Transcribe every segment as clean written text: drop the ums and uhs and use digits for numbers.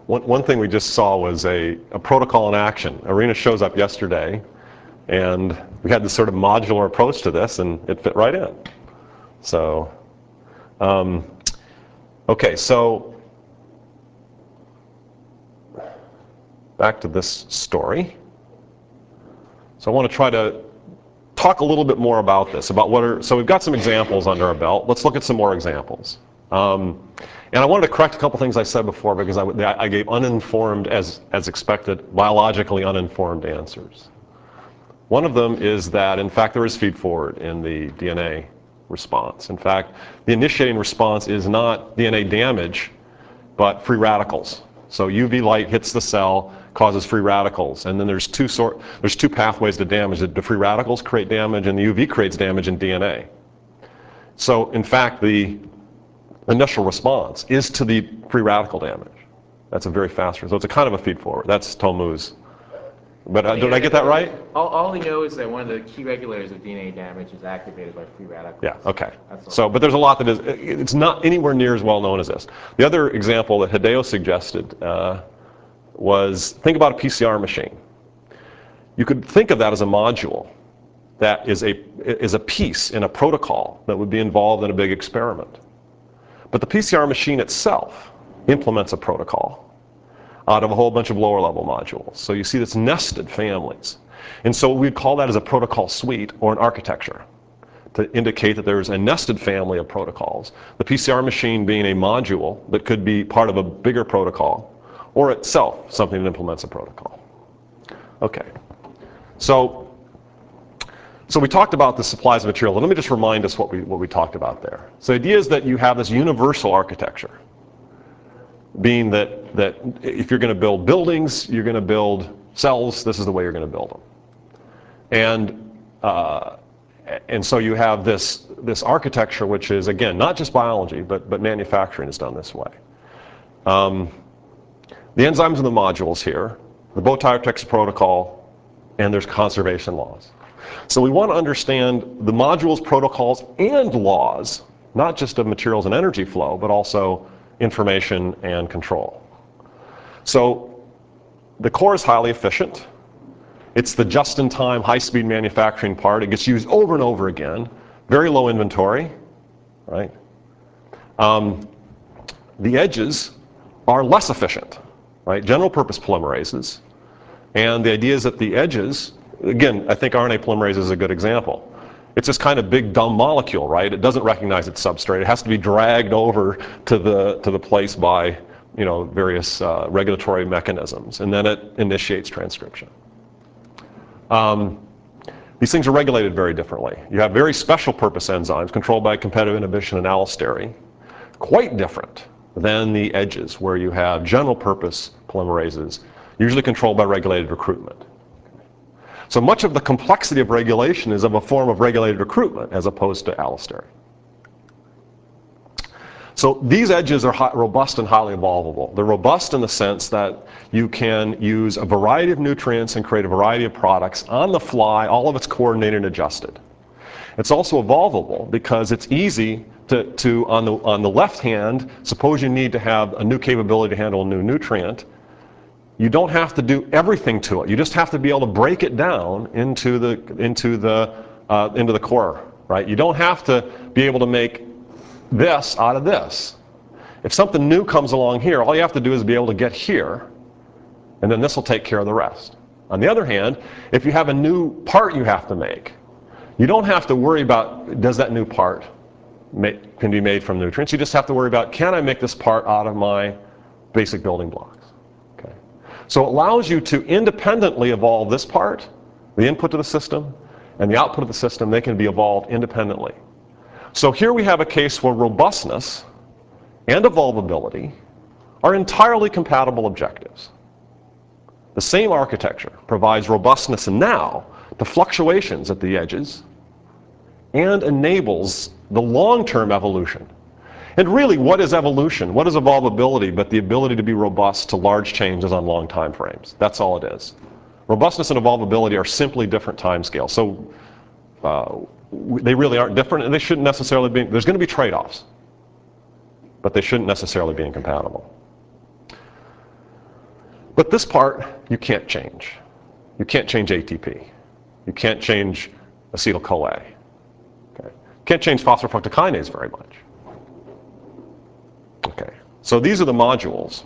one thing we just saw was a protocol in action. Arena shows up yesterday, and we had this sort of modular approach to this, and it fit right in. So, okay, so back to this story. So I want to try to talk a little bit more about this, about what are, so we've got some examples under our belt. Let's look at some more examples. And I wanted to correct a couple things I said before because I gave uninformed, as expected, biologically uninformed answers. One of them is that, in fact, there is feed-forward in the DNA response. In fact, the initiating response is not DNA damage, but free radicals. So UV light hits the cell, causes free radicals, and then there's two pathways to damage. The free radicals create damage, and the UV creates damage in DNA. So, in fact, the initial response is to the free radical damage. That's a very fast result. So it's a kind of a feed-forward. That's Tomu's. But did I get that right? All we know is that one of the key regulators of DNA damage is activated by free radicals. Yeah, okay. So, but there's a lot that is, it's not anywhere near as well known as this. The other example that Hideo suggested was, think about a PCR machine. You could think of that as a module that is a piece in a protocol that would be involved in a big experiment. But the PCR machine itself implements a protocol out of a whole bunch of lower level modules. So you see this nested families. And so we'd call that as a protocol suite or an architecture to indicate that there's a nested family of protocols. The PCR machine being a module that could be part of a bigger protocol or itself something that implements a protocol. Okay. So we talked about the supplies of material. Let me just remind us what we talked about there. So the idea is that you have this universal architecture, being that if you're going to build buildings, you're going to build cells, this is the way you're going to build them. And so you have this architecture, which is, again, not just biology, but manufacturing is done this way. The enzymes and the modules here, the Bow-Tie-Tex protocol, and there's conservation laws. So we want to understand the modules, protocols, and laws, not just of materials and energy flow, but also information and control. So the core is highly efficient. It's the just-in-time, high-speed manufacturing part. It gets used over and over again. Very low inventory, right? The edges are less efficient, right? General-purpose polymerases. And the idea is that the edges, again, I think RNA polymerase is a good example. It's this kind of big dumb molecule, right? It doesn't recognize its substrate. It has to be dragged over to the place by, you know, various regulatory mechanisms, and then it initiates transcription. These things are regulated very differently. You have very special purpose enzymes controlled by competitive inhibition and allostery, quite different than the edges where you have general purpose polymerases, usually controlled by regulated recruitment. So much of the complexity of regulation is of a form of regulated recruitment as opposed to allostery. So these edges are robust and highly evolvable. They're robust in the sense that you can use a variety of nutrients and create a variety of products on the fly, all of it's coordinated and adjusted. It's also evolvable because it's easy to on the left hand, suppose you need to have a new capability to handle a new nutrient. You don't have to do everything to it. You just have to be able to break it down into the core, right? You don't have to be able to make this out of this. If something new comes along here, all you have to do is be able to get here, and then this will take care of the rest. On the other hand, if you have a new part you have to make, you don't have to worry about, does that new part can be made from nutrients? You just have to worry about, can I make this part out of my basic building blocks? Okay. So it allows you to independently evolve this part, the input to the system, and the output of the system. They can be evolved independently. So here we have a case where robustness and evolvability are entirely compatible objectives. The same architecture provides robustness now to fluctuations at the edges and enables the long-term evolution. And really, what is evolution? What is evolvability but the ability to be robust to large changes on long time frames? That's all it is. Robustness and evolvability are simply different time scales. So they really aren't different, and they shouldn't necessarily be. There's going to be trade-offs, but they shouldn't necessarily be incompatible. But this part, you can't change. You can't change ATP. You can't change acetyl-CoA. Okay. Can't change phosphofructokinase very much. Okay. So these are the modules.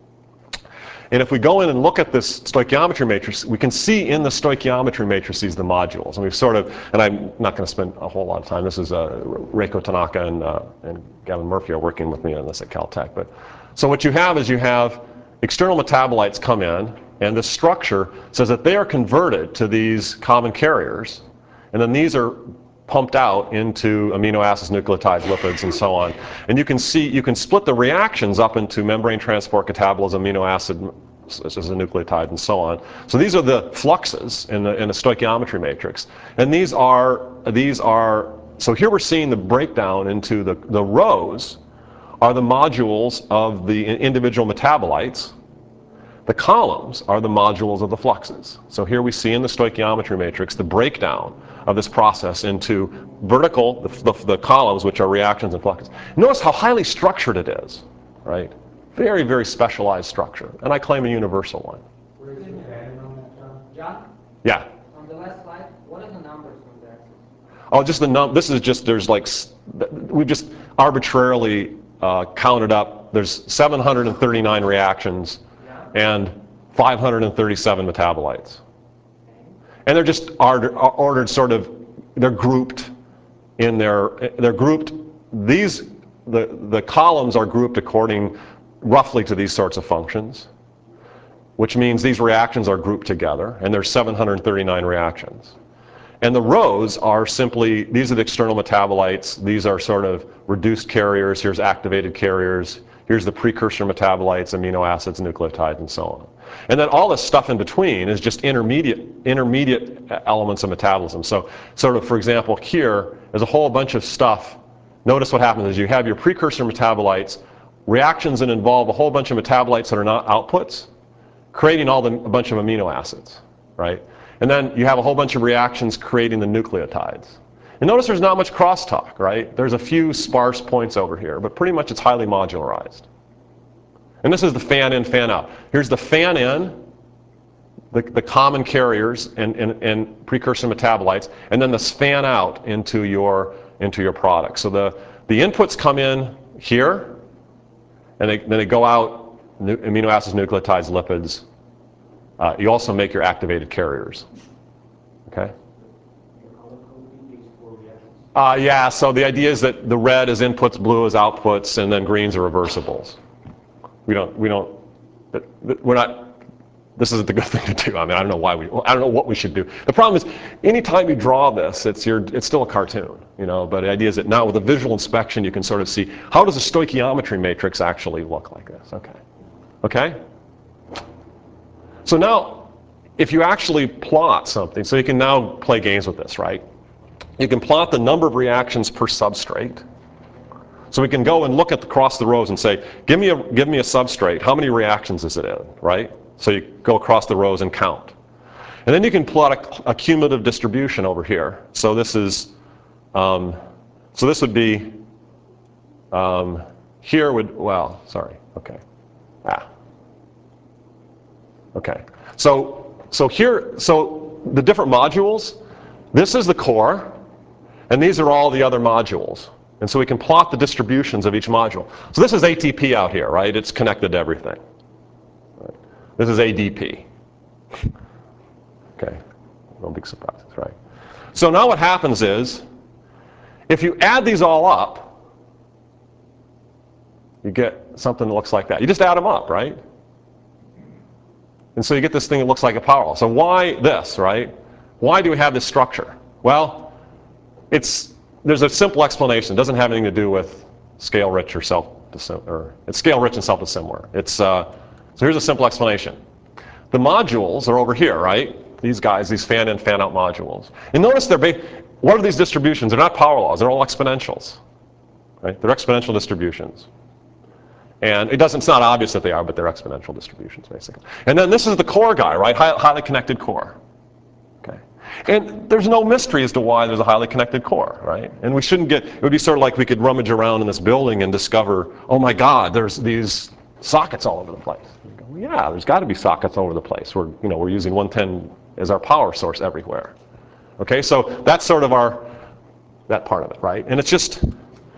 And if we go in and look at this stoichiometry matrix, we can see in the stoichiometry matrices the modules. And we've sort of, and I'm not going to spend a whole lot of time. This is Reiko Tanaka and Gavin Murphy are working with me on this at Caltech. But so what you have is you have external metabolites come in, and the structure says that they are converted to these common carriers, and then these are pumped out into amino acids, nucleotides, lipids, and so on. And you can see, you can split the reactions up into membrane transport, catabolism, amino acid, such as a nucleotide, and so on. So these are the fluxes in the stoichiometry matrix. And these are, so here we're seeing the breakdown into the rows are the modules of the individual metabolites. The columns are the modules of the fluxes. So here we see in the stoichiometry matrix the breakdown of this process into vertical, the columns, which are reactions and fluxes. Notice how highly structured it is, right? Very, very specialized structure. And I claim a universal one. Where is it added on that, John? Yeah. On the last slide, what are the numbers from the axis? Oh, just the this is just, there's like, we've just arbitrarily counted up. There's 739 reactions and 537 metabolites. And they're just ordered sort of, they're grouped in they're grouped, the columns are grouped according roughly to these sorts of functions, which means these reactions are grouped together, and there's 739 reactions. And the rows are simply, these are the external metabolites, these are sort of reduced carriers, here's activated carriers, here's the precursor metabolites, amino acids, nucleotides, and so on. And then all this stuff in between is just intermediate elements of metabolism. So sort of, for example, here, there's a whole bunch of stuff. Notice what happens is you have your precursor metabolites, reactions that involve a whole bunch of metabolites that are not outputs, creating a bunch of amino acids, right? And then you have a whole bunch of reactions creating the nucleotides. And notice there's not much crosstalk, right? There's a few sparse points over here, but pretty much it's highly modularized. And this is the fan in, fan out. Here's the fan in, the common carriers and precursor metabolites, and then this fan out into your product. So the inputs come in here, and then they go out, amino acids, nucleotides, lipids. You also make your activated carriers. Okay? Yeah, so the idea is that the red is inputs, blue is outputs, and then greens are reversibles. We're not, this isn't the good thing to do. I mean, I don't know what we should do. The problem is, anytime you draw this, it's still a cartoon, you know, but the idea is that now with a visual inspection, you can sort of see, how does a stoichiometry matrix actually look like this? Okay. Okay? So now, if you actually plot something, so you can now play games with this, right? You can plot the number of reactions per substrate. So we can go and look across the rows and say, give me a substrate, how many reactions is it in, right? So you go across the rows and count. And then you can plot a cumulative distribution over here. So this is, so this would be, here would, well, sorry, okay. Okay, so here, so the different modules, this is the core, and these are all the other modules. And so we can plot the distributions of each module. So this is ATP out here, right? It's connected to everything. Right. This is ADP. Okay, no big surprises, right? So now what happens is, if you add these all up, you get something that looks like that. You just add them up, right? And so you get this thing that looks like a power law. So why this, right? Why do we have this structure? Well, there's a simple explanation. It doesn't have anything to do with scale-rich or it's scale-rich and self-dissimilar. So here's a simple explanation. The modules are over here, right? These guys, these fan-in, fan-out modules. And notice what are these distributions? They're not power laws. They're all exponentials, right? They're exponential distributions. And it's not obvious that they are, but they're exponential distributions, basically. And then this is the core guy, right? Highly connected core. Okay. And there's no mystery as to why there's a highly connected core, right? And it would be sort of like we could rummage around in this building and discover, oh my God, there's these sockets all over the place. You go, well, yeah, there's got to be sockets all over the place. We're using 110 as our power source everywhere. Okay, so that's sort of that part of it, right? And it's just, so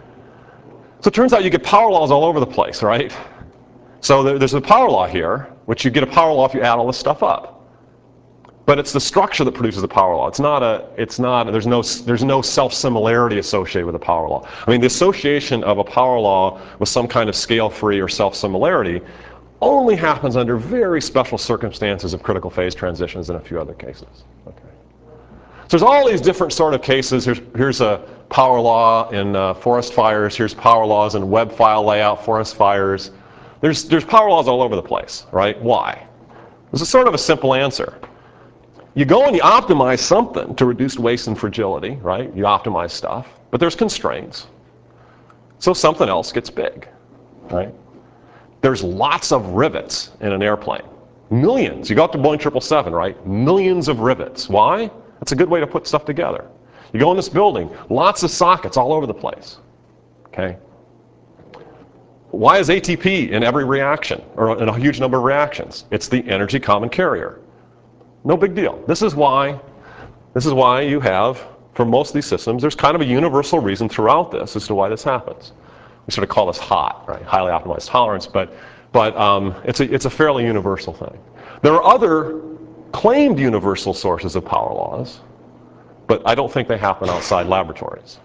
it turns out you get power laws all over the place, right? So there's a power law here, which you get a power law if you add all this stuff up. But it's the structure that produces the power law. There's no self-similarity associated with the power law. I mean, the association of a power law with some kind of scale-free or self-similarity only happens under very special circumstances of critical phase transitions and a few other cases. Okay. So there's all these different sort of cases. Here's a power law in forest fires. Here's power laws in web file layout, forest fires. There's power laws all over the place, right? Why? There's a sort of a simple answer. You go and you optimize something to reduce waste and fragility, right? You optimize stuff, but there's constraints. So something else gets big, right? There's lots of rivets in an airplane. Millions. You go up to Boeing 777, right? Millions of rivets. Why? That's a good way to put stuff together. You go in this building, lots of sockets all over the place. Okay? Why is ATP in every reaction, or in a huge number of reactions? It's the energy common carrier. No big deal. This is why you have, for most of these systems, there's kind of a universal reason throughout this as to why this happens. We sort of call this HOT, right? Highly optimized tolerance, but it's a fairly universal thing. There are other claimed universal sources of power laws, but I don't think they happen outside laboratories.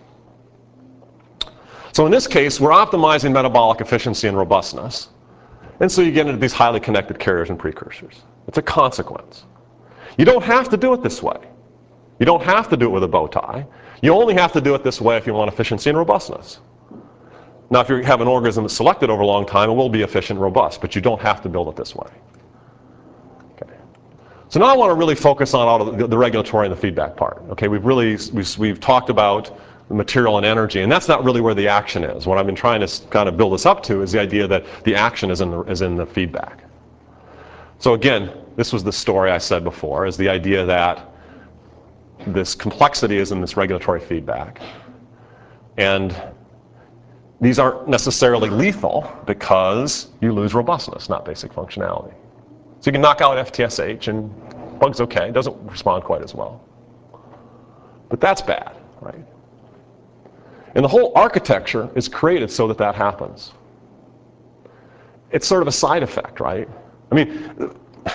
So in this case, we're optimizing metabolic efficiency and robustness, and so you get into these highly connected carriers and precursors. It's a consequence. You don't have to do it this way. You don't have to do it with a bow tie. You only have to do it this way if you want efficiency and robustness. Now, if you have an organism that's selected over a long time, it will be efficient and robust, but you don't have to build it this way. Okay. So now I want to really focus on all of the regulatory and the feedback part. Okay, we've talked about the material and energy, and that's not really where the action is. What I've been trying to kind of build this up to is the idea that the action is in the feedback. So again, this was the story I said before, is the idea that this complexity is in this regulatory feedback. And these aren't necessarily lethal because you lose robustness, not basic functionality. So you can knock out FTSH and bug's okay, it doesn't respond quite as well. But that's bad, right? And the whole architecture is created so that that happens. It's sort of a side effect, right? I mean,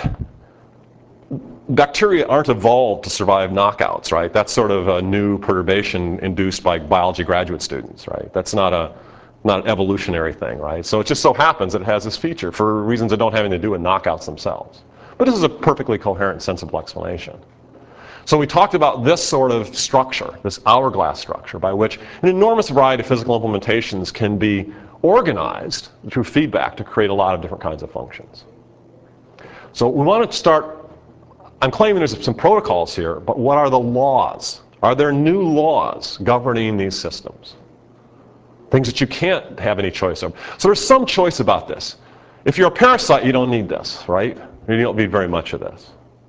bacteria aren't evolved to survive knockouts, right? That's sort of a new perturbation induced by biology graduate students, right? That's not an evolutionary thing, right? So it just so happens that it has this feature for reasons that don't have anything to do with knockouts themselves. But this is a perfectly coherent, sensible explanation. So we talked about this sort of structure, this hourglass structure, by which an enormous variety of physical implementations can be organized through feedback to create a lot of different kinds of functions. So we want to start, I'm claiming there's some protocols here, but what are the laws? Are there new laws governing these systems? Things that you can't have any choice of. So there's some choice about this. If you're a parasite, you don't need this, right? You don't need very much of this.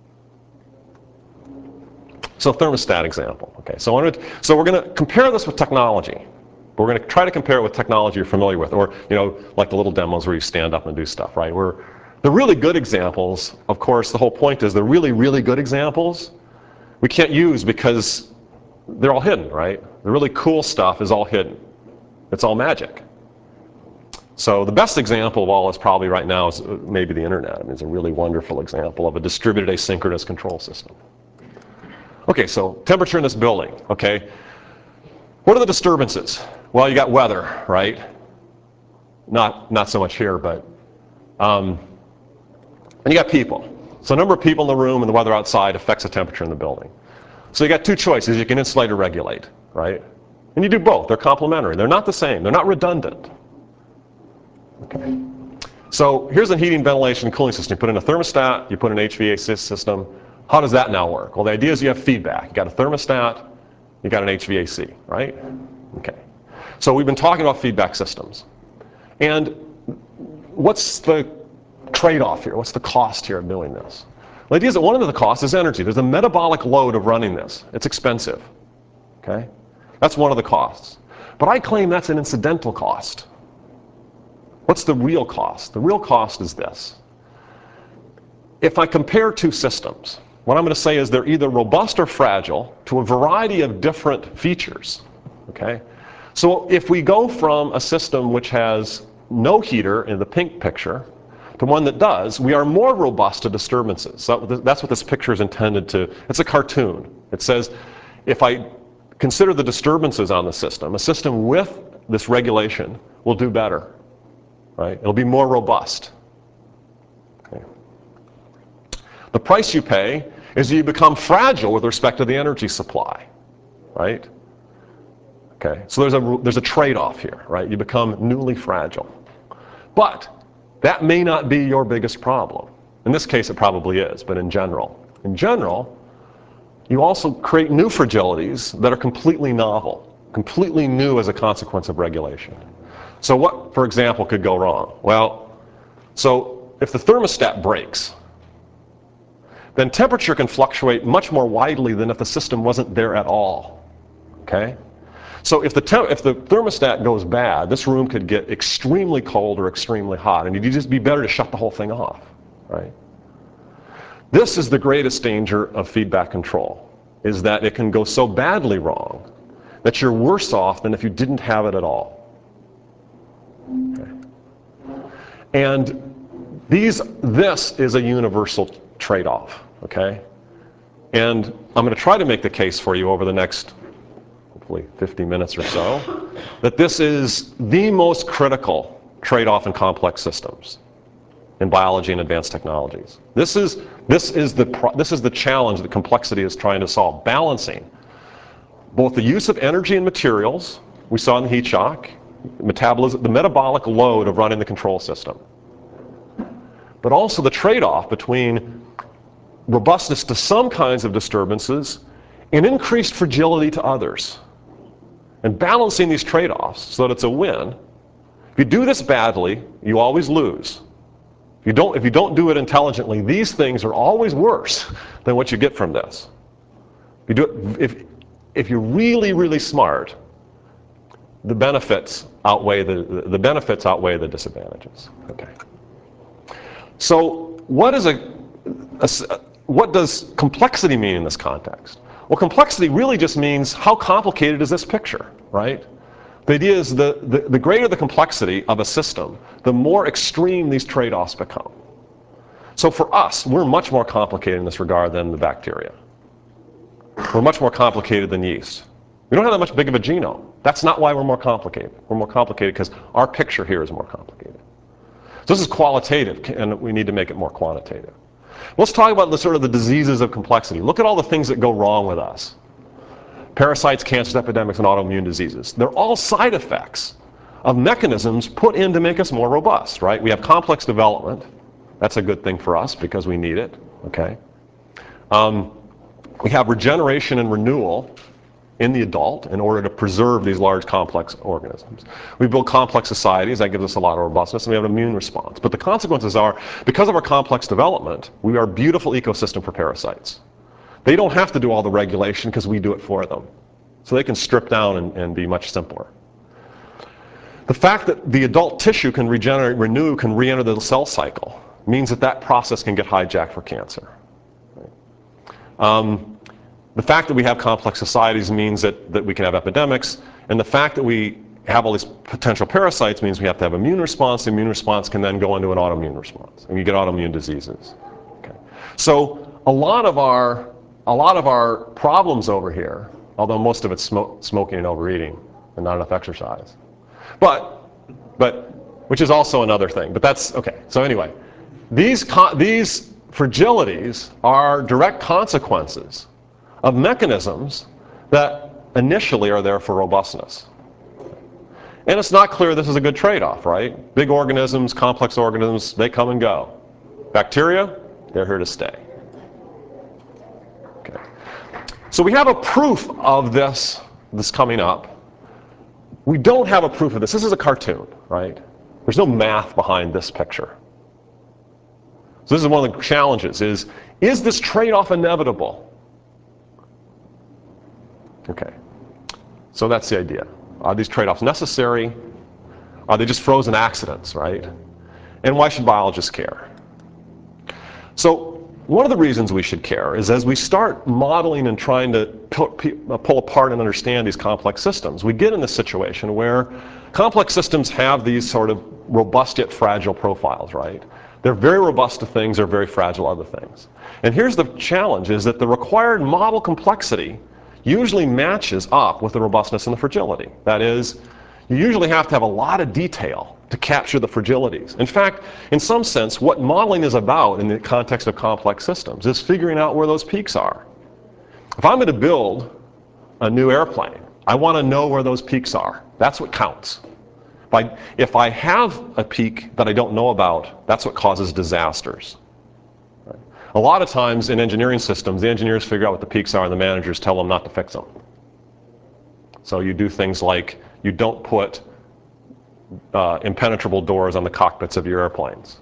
So thermostat example. Okay, so we're going to compare this with technology. We're going to try to compare it with technology you're familiar with, or like the little demos where you stand up and do stuff, right? The really good examples, of course, the whole point is the really, really good examples we can't use because they're all hidden, right? The really cool stuff is all hidden. It's all magic. So the best example of all is probably right now is maybe the internet. I mean, it's a really wonderful example of a distributed asynchronous control system. Okay, so temperature in this building, okay. What are the disturbances? Well, you got weather, right? Not so much here, but and you got people. So the number of people in the room and the weather outside affects the temperature in the building. So you got two choices. You can insulate or regulate, right? And you do both. They're complementary. They're not the same. They're not redundant. Okay. So here's a heating, ventilation, cooling system. You put in a thermostat, you put in an HVAC system. How does that now work? Well, the idea is you have feedback. You got a thermostat, you got an HVAC, right? Okay. So we've been talking about feedback systems. And what's the trade-off here? What's the cost here of doing this? Well, the idea is that one of the costs is energy. There's a metabolic load of running this. It's expensive. Okay? That's one of the costs. But I claim that's an incidental cost. What's the real cost? The real cost is this. If I compare two systems, what I'm going to say is they're either robust or fragile to a variety of different features. Okay? So if we go from a system which has no heater in the pink picture to one that does, we are more robust to disturbances. So that's what this picture is intended to. It's a cartoon. It says if I consider the disturbances on the system, a system with this regulation will do better. Right? It'll be more robust. Okay. The price you pay is you become fragile with respect to the energy supply. Right? Okay. So there's a trade-off here, right? You become newly fragile. But that may not be your biggest problem. In this case, it probably is, but in general. In general, you also create new fragilities that are completely novel, completely new as a consequence of regulation. So what, for example, could go wrong? Well, so if the thermostat breaks, then temperature can fluctuate much more widely than if the system wasn't there at all. Okay? So if the thermostat goes bad, this room could get extremely cold or extremely hot, and it'd just be better to shut the whole thing off. Right? This is the greatest danger of feedback control, is that it can go so badly wrong that you're worse off than if you didn't have it at all. Okay. And this is a universal trade-off, okay? And I'm going to try to make the case for you over the next, hopefully 50 minutes or so, that this is the most critical trade-off in complex systems in biology and advanced technologies. This is the challenge that complexity is trying to solve, balancing both the use of energy and materials, we saw in the heat shock, metabolism, the metabolic load of running the control system, but also the trade-off between robustness to some kinds of disturbances and increased fragility to others, and balancing these trade-offs so that it's a win. If you do this badly, you always lose. If you don't do it intelligently, these things are always worse than what you get from this. If you're really, really smart, the benefits outweigh the disadvantages. Okay. So what does complexity mean in this context? Well, complexity really just means how complicated is this picture, right? The idea is the greater the complexity of a system, the more extreme these trade-offs become. So for us, we're much more complicated in this regard than the bacteria. We're much more complicated than yeast. We don't have that much big of a genome. That's not why we're more complicated. We're more complicated because our picture here is more complicated. So this is qualitative, and we need to make it more quantitative. Let's talk about the diseases of complexity. Look at all the things that go wrong with us. Parasites, cancers, epidemics, and autoimmune diseases. They're all side effects of mechanisms put in to make us more robust, right? We have complex development. That's a good thing for us because we need it, okay? We have regeneration and renewal in the adult in order to preserve these large complex organisms. We build complex societies, that gives us a lot of robustness, and we have an immune response. But the consequences are, because of our complex development, we are a beautiful ecosystem for parasites. They don't have to do all the regulation because we do it for them. So they can strip down and be much simpler. The fact that the adult tissue can regenerate, renew, can re-enter the cell cycle means that process can get hijacked for cancer. The fact that we have complex societies means that we can have epidemics, and the fact that we have all these potential parasites means we have to have immune response. The immune response can then go into an autoimmune response, and you get autoimmune diseases. Okay. So a lot of our problems over here, although most of it's smoking and overeating and not enough exercise, but which is also another thing. But that's okay. So anyway, these fragilities are direct consequences of mechanisms that initially are there for robustness. And it's not clear this is a good trade-off, right? Big organisms, complex organisms, they come and go. Bacteria, they're here to stay. Okay. So we have a proof of this coming up. We don't have a proof of this. This is a cartoon, right? There's no math behind this picture. So this is one of the challenges, is this trade-off inevitable? Okay, so that's the idea. Are these trade-offs necessary? Are they just frozen accidents, right? And why should biologists care? So one of the reasons we should care is as we start modeling and trying to pull apart and understand these complex systems, we get in this situation where complex systems have these sort of robust yet fragile profiles, right? They're very robust to things, they're very fragile to other things. And here's the challenge, is that the required model complexity usually matches up with the robustness and the fragility. That is, you usually have to have a lot of detail to capture the fragilities. In fact, in some sense, what modeling is about in the context of complex systems is figuring out where those peaks are. If I'm going to build a new airplane, I want to know where those peaks are. That's what counts. If I have a peak that I don't know about, that's what causes disasters. Right? A lot of times in engineering systems, the engineers figure out what the peaks are and the managers tell them not to fix them. So you do things like you don't put impenetrable doors on the cockpits of your airplanes.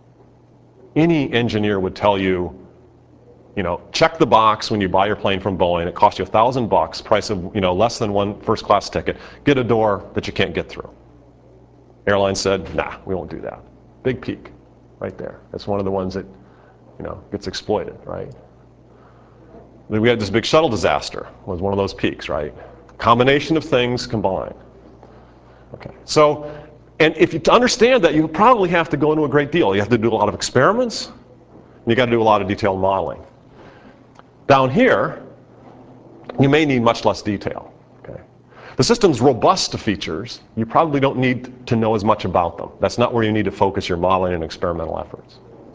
Any engineer would tell you, check the box when you buy your plane from Boeing. It costs you $1,000, price of less than one first-class ticket. Get a door that you can't get through. Airline said, nah, we won't do that. Big peak, right there. That's one of the ones that gets exploited, right? Then we had this big shuttle disaster. Was one of those peaks, right? Combination of things combined. Okay, so, and if you understand that, you probably have to go into a great deal. You have to do a lot of experiments, and you got to do a lot of detailed modeling. Down here, you may need much less detail. Okay, the system's robust to features. You probably don't need to know as much about them. That's not where you need to focus your modeling and experimental efforts.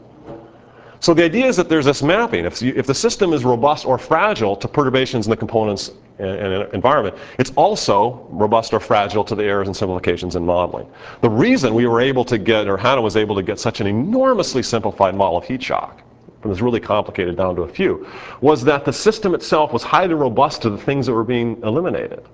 So the idea is that there's this mapping. If the system is robust or fragile to perturbations in the components and environment, it's also robust or fragile to the errors and simplifications in modeling. The reason we were able to get, or Hannah was able to get, such an enormously simplified model of heat shock, from this really complicated down to a few, was that the system itself was highly robust to the things that were being eliminated.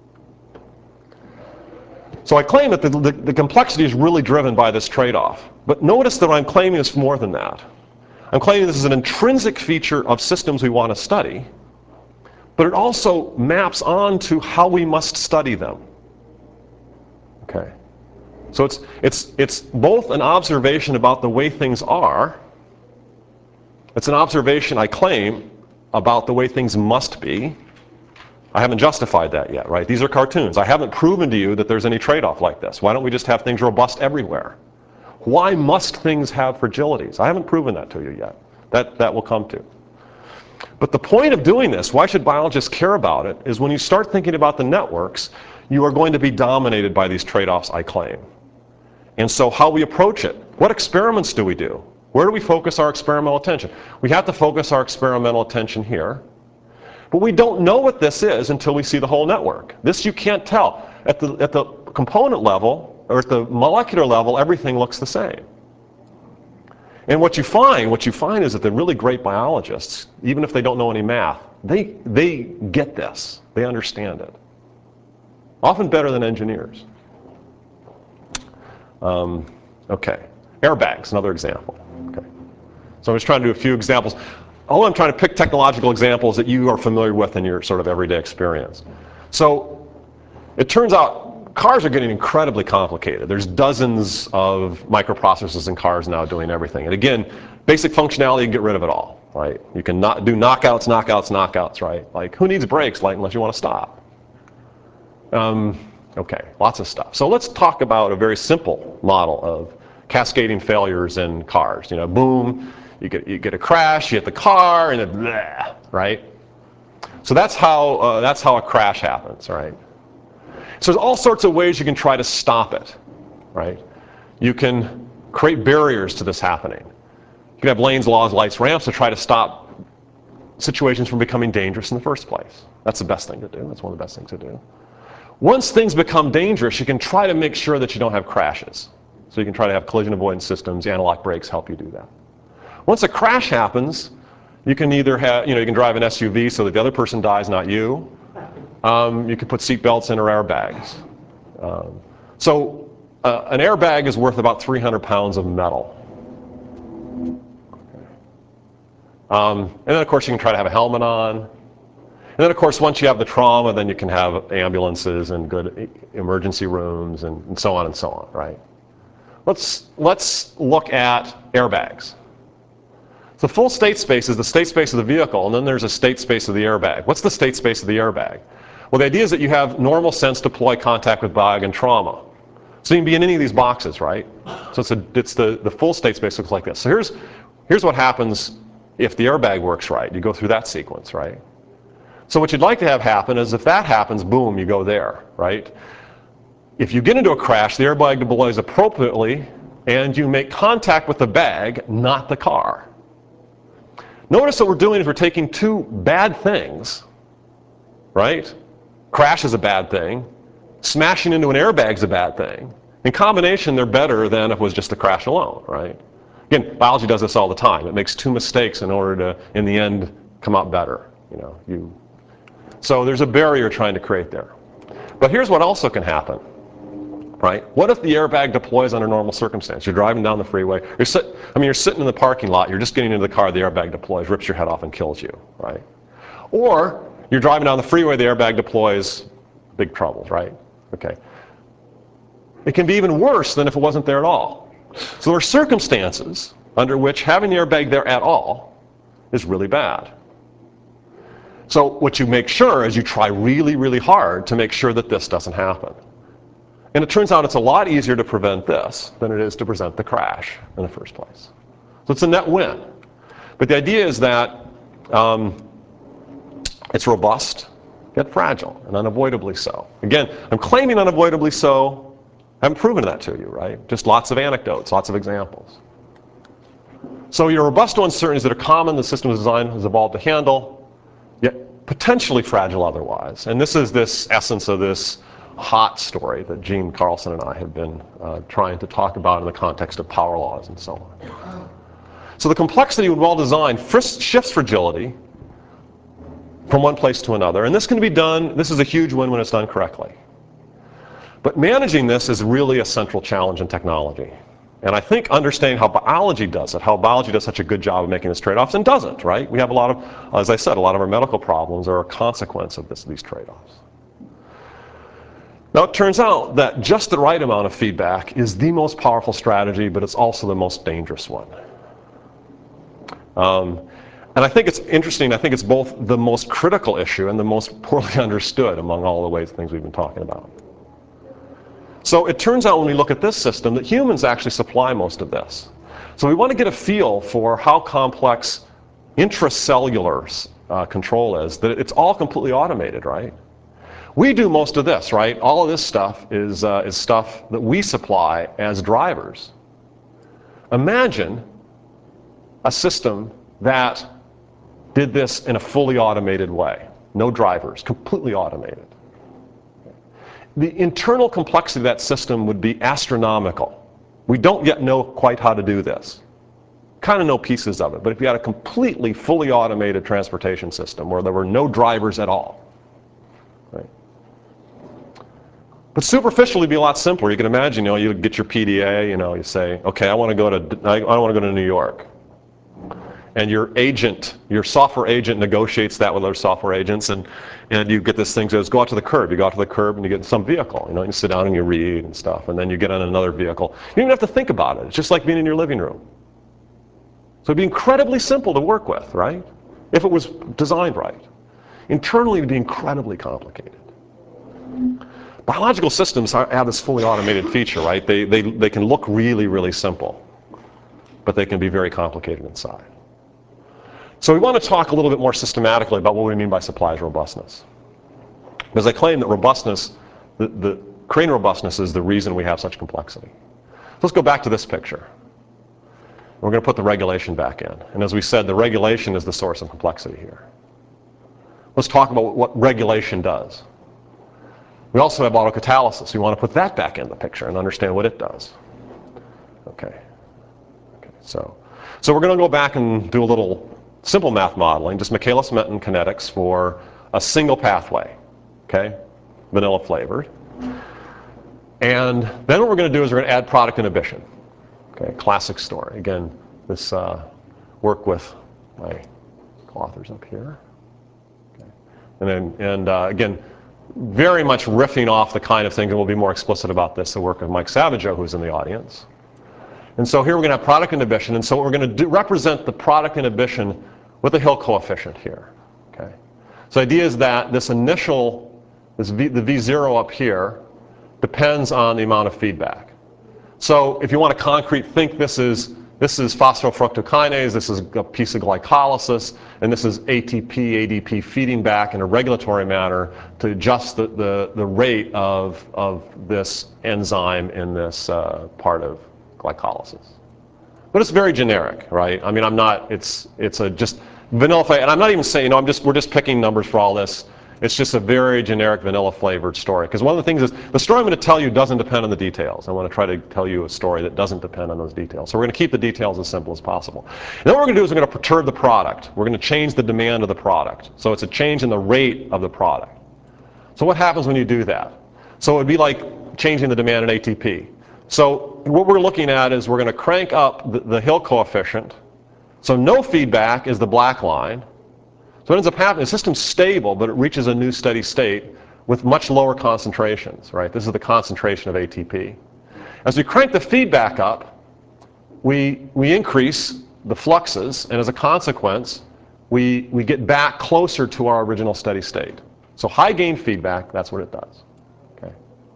So I claim that the complexity is really driven by this trade-off. But notice that what I'm claiming is more than that. I'm claiming this is an intrinsic feature of systems we want to study, but it also maps on to how we must study them. Okay. So it's both an observation about the way things are. It's an observation, I claim, about the way things must be. I haven't justified that yet, right? These are cartoons. I haven't proven to you that there's any trade-off like this. Why don't we just have things robust everywhere? Why must things have fragilities? I haven't proven that to you yet. That will come to. But the point of doing this, why should biologists care about it, is when you start thinking about the networks, you are going to be dominated by these trade-offs, I claim. And so how we approach it, what experiments do we do? Where do we focus our experimental attention? We have to focus our experimental attention here. But we don't know what this is until we see the whole network. This you can't tell. At the component level, or at the molecular level, everything looks the same. And what you find is that the really great biologists, even if they don't know any math, they get this. They understand it. Often better than engineers. Okay, airbags, another example. Okay. So I'm just trying to do a few examples. I'm trying to pick technological examples that you are familiar with in your sort of everyday experience. So it turns out cars are getting incredibly complicated. There's dozens of microprocessors in cars now doing everything. And again, basic functionality, you can get rid of it all, right? You can not do knockouts, knockouts, knockouts, right? Like, who needs brakes, like, unless you want to stop? Okay, lots of stuff. So let's talk about a very simple model of cascading failures in cars. Boom, you get a crash, you hit the car, and then blah, right? So that's how a crash happens, right? So there's all sorts of ways you can try to stop it, right? You can create barriers to this happening. You can have lanes, laws, lights, ramps to try to stop situations from becoming dangerous in the first place. That's the best thing to do. That's one of the best things to do. Once things become dangerous, you can try to make sure that you don't have crashes. So you can try to have collision avoidance systems. Anti-lock brakes help you do that. Once a crash happens, you can either have, you can drive an SUV so that the other person dies, not you. You can put seat belts in or airbags. So an airbag is worth about 300 pounds of metal. And then, of course, you can try to have a helmet on. And then, of course, once you have the trauma, then you can have ambulances and good emergency rooms and so on and so on, right? Let's look at airbags. So full state space is the state space of the vehicle, and then there's a state space of the airbag. What's the state space of the airbag? Well, the idea is that you have normal sense, deploy, contact with bag, and trauma. So you can be in any of these boxes, right? So it's the full state space looks like this. So here's what happens if the airbag works right. You go through that sequence, right? So what you'd like to have happen is if that happens, boom, you go there, right? If you get into a crash, the airbag deploys appropriately, and you make contact with the bag, not the car. Notice what we're doing is we're taking two bad things, right? Crash is a bad thing. Smashing into an airbag is a bad thing. In combination, they're better than if it was just a crash alone, right? Again, biology does this all the time. It makes two mistakes in order to, in the end, come out better. So there's a barrier trying to create there. But here's what also can happen, right? What if the airbag deploys under normal circumstances? You're driving down the freeway. You're sitting in the parking lot. You're just getting into the car. The airbag deploys, rips your head off, and kills you, right? Or you're driving down the freeway. The airbag deploys. Big trouble, right? Okay. It can be even worse than if it wasn't there at all. So there are circumstances under which having the airbag there at all is really bad. So what you make sure is you try really, really hard to make sure that this doesn't happen. And it turns out it's a lot easier to prevent this than it is to prevent the crash in the first place. So it's a net win. But the idea is that it's robust, yet fragile, and unavoidably so. Again, I'm claiming unavoidably so. I haven't proven that to you, right? Just lots of anecdotes, lots of examples. So you're robust to uncertainties that are common, the system design has evolved to handle, yet potentially fragile otherwise. And this is this essence of this hot story that Gene Carlson and I have been trying to talk about in the context of power laws and so on. So the complexity when well designed shifts fragility from one place to another. And this can be done, this is a huge win when it's done correctly. But managing this is really a central challenge in technology. And I think understanding how biology does it, how biology does such a good job of making this trade-offs, and doesn't, right? We have a lot of, as I said, a lot of our medical problems are a consequence of these trade-offs. Now it turns out that just the right amount of feedback is the most powerful strategy, but it's also the most dangerous one. And I think it's interesting, I think it's both the most critical issue and the most poorly understood among all the things we've been talking about. So it turns out when we look at this system that humans actually supply most of this. So we want to get a feel for how complex intracellular control is, that it's all completely automated, right? We do most of this, right? All of this stuff is stuff that we supply as drivers. Imagine a system that did this in a fully automated way. No drivers, completely automated. The internal complexity of that system would be astronomical. We don't yet know quite how to do this. Kind of know pieces of it, but if you had a completely fully automated transportation system where there were no drivers at all, right? But superficially it'd be a lot simpler. You can imagine, you get your PDA, you say, okay, I want to go to New York. And your agent, your software agent negotiates that with other software agents, and you get this thing that says, go out to the curb. You go out to the curb and you get some vehicle. You sit down and you read and stuff, and then you get on another vehicle. You don't even have to think about it. It's just like being in your living room. So it'd be incredibly simple to work with, right? If it was designed right. Internally, it'd be incredibly complicated. Biological systems have this fully automated feature, right? They can look really, really simple, but they can be very complicated inside. So we want to talk a little bit more systematically about what we mean by supplies robustness. Because I claim that robustness, the crane robustness is the reason we have such complexity. So let's go back to this picture. We're going to put the regulation back in. And as we said, the regulation is the source of complexity here. Let's talk about what regulation does. We also have autocatalysis. We want to put that back in the picture and understand what it does. Okay. So we're going to go back and do a little simple math modeling, just Michaelis-Menten kinetics for a single pathway, okay, vanilla flavored. And then what we're going to do is we're going to add product inhibition. Okay, classic story. Again, this work with my co-authors up here. Okay. Again, very much riffing off the kind of thing, and we'll be more explicit about this, the work of Mike Savageau, who's in the audience. And so here we're going to have product inhibition, and so what we're going to do, represent the product inhibition with a Hill coefficient here. Okay? So the idea is that this initial, the V0 up here, depends on the amount of feedback. So if you want a concrete, think this is phosphofructokinase, this is a piece of glycolysis, and this is ATP, ADP feeding back in a regulatory manner to adjust the rate of this enzyme in this part of glycolysis. But it's very generic, right? I mean, I'm not, it's a just vanilla flavor, and I'm not even saying, no, we're just picking numbers for all this. It's just a very generic vanilla flavored story. Because one of the things is, the story I'm going to tell you doesn't depend on the details. I want to try to tell you a story that doesn't depend on those details. So we're going to keep the details as simple as possible. And then what we're going to do is we're going to perturb the product. We're going to change the demand of the product. So it's a change in the rate of the product. So what happens when you do that? So it would be like changing the demand in ATP. So what we're looking at is we're going to crank up the Hill coefficient. So no feedback is the black line. So what ends up happening, the system's stable, but it reaches a new steady state with much lower concentrations, right? This is the concentration of ATP. As we crank the feedback up, we increase the fluxes, and as a consequence, we get back closer to our original steady state. So high gain feedback, that's what it does. Okay.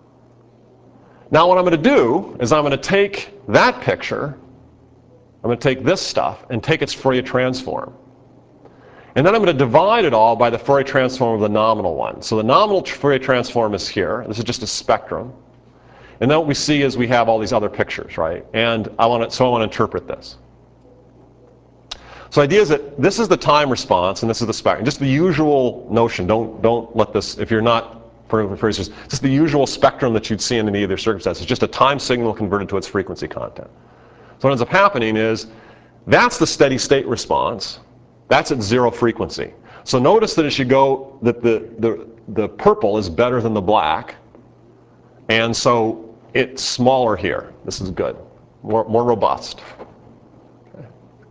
Now what I'm going to do is I'm going to take that picture, I'm going to take this stuff and take its Fourier transform. And then I'm going to divide it all by the Fourier transform of the nominal one. So the nominal Fourier transform is here. This is just a spectrum. And then what we see is we have all these other pictures, right? And I want to interpret this. So the idea is that this is the time response and this is the spectrum. Just the usual notion. Don't let this, if you're not, just the usual spectrum that you'd see in any other circumstances. Just a time signal converted to its frequency content. So what ends up happening is that's the steady state response. That's at zero frequency. So notice that as you go, that the purple is better than the black, and so it's smaller here. This is good, more robust. Okay.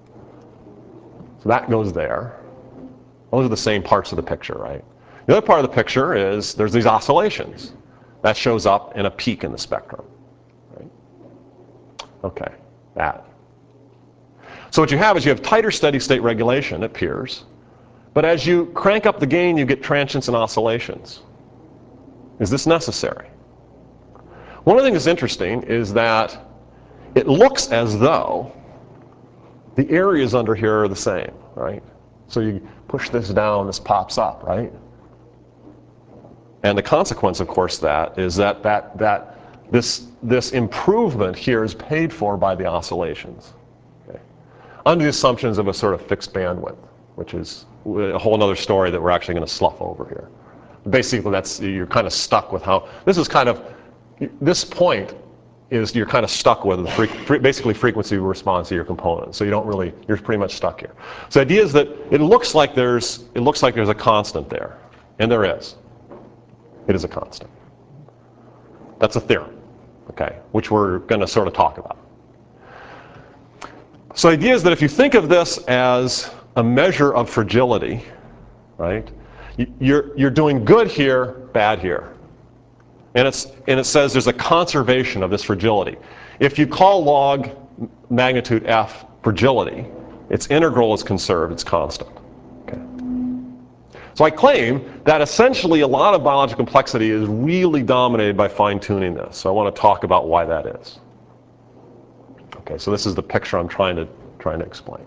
So that goes there. Those are the same parts of the picture, right? The other part of the picture is there's these oscillations. That shows up in a peak in the spectrum. Right? Okay, that. So what you have is you have tighter steady state regulation, it appears. But as you crank up the gain, you get transients and oscillations. Is this necessary? One of the things that's interesting is that it looks as though the areas under here are the same, right? So you push this down, this pops up, right? And the consequence, of course, that is that this improvement here is paid for by the oscillations. Under the assumptions of a sort of fixed bandwidth, which is a whole other story that we're actually going to slough over here. Basically, you're kind of stuck with how, this point is you're kind of stuck with basically frequency response to your component. So you're pretty much stuck here. So the idea is that it looks like there's a constant there, and there is. It is a constant. That's a theorem, okay, which we're going to sort of talk about. So the idea is that if you think of this as a measure of fragility, right, you're doing good here, bad here. And it says there's a conservation of this fragility. If you call log magnitude f fragility, its integral is conserved, it's constant. Okay. So I claim that essentially a lot of biological complexity is really dominated by fine-tuning this. So I want to talk about why that is. Okay, so this is the picture I'm trying to explain.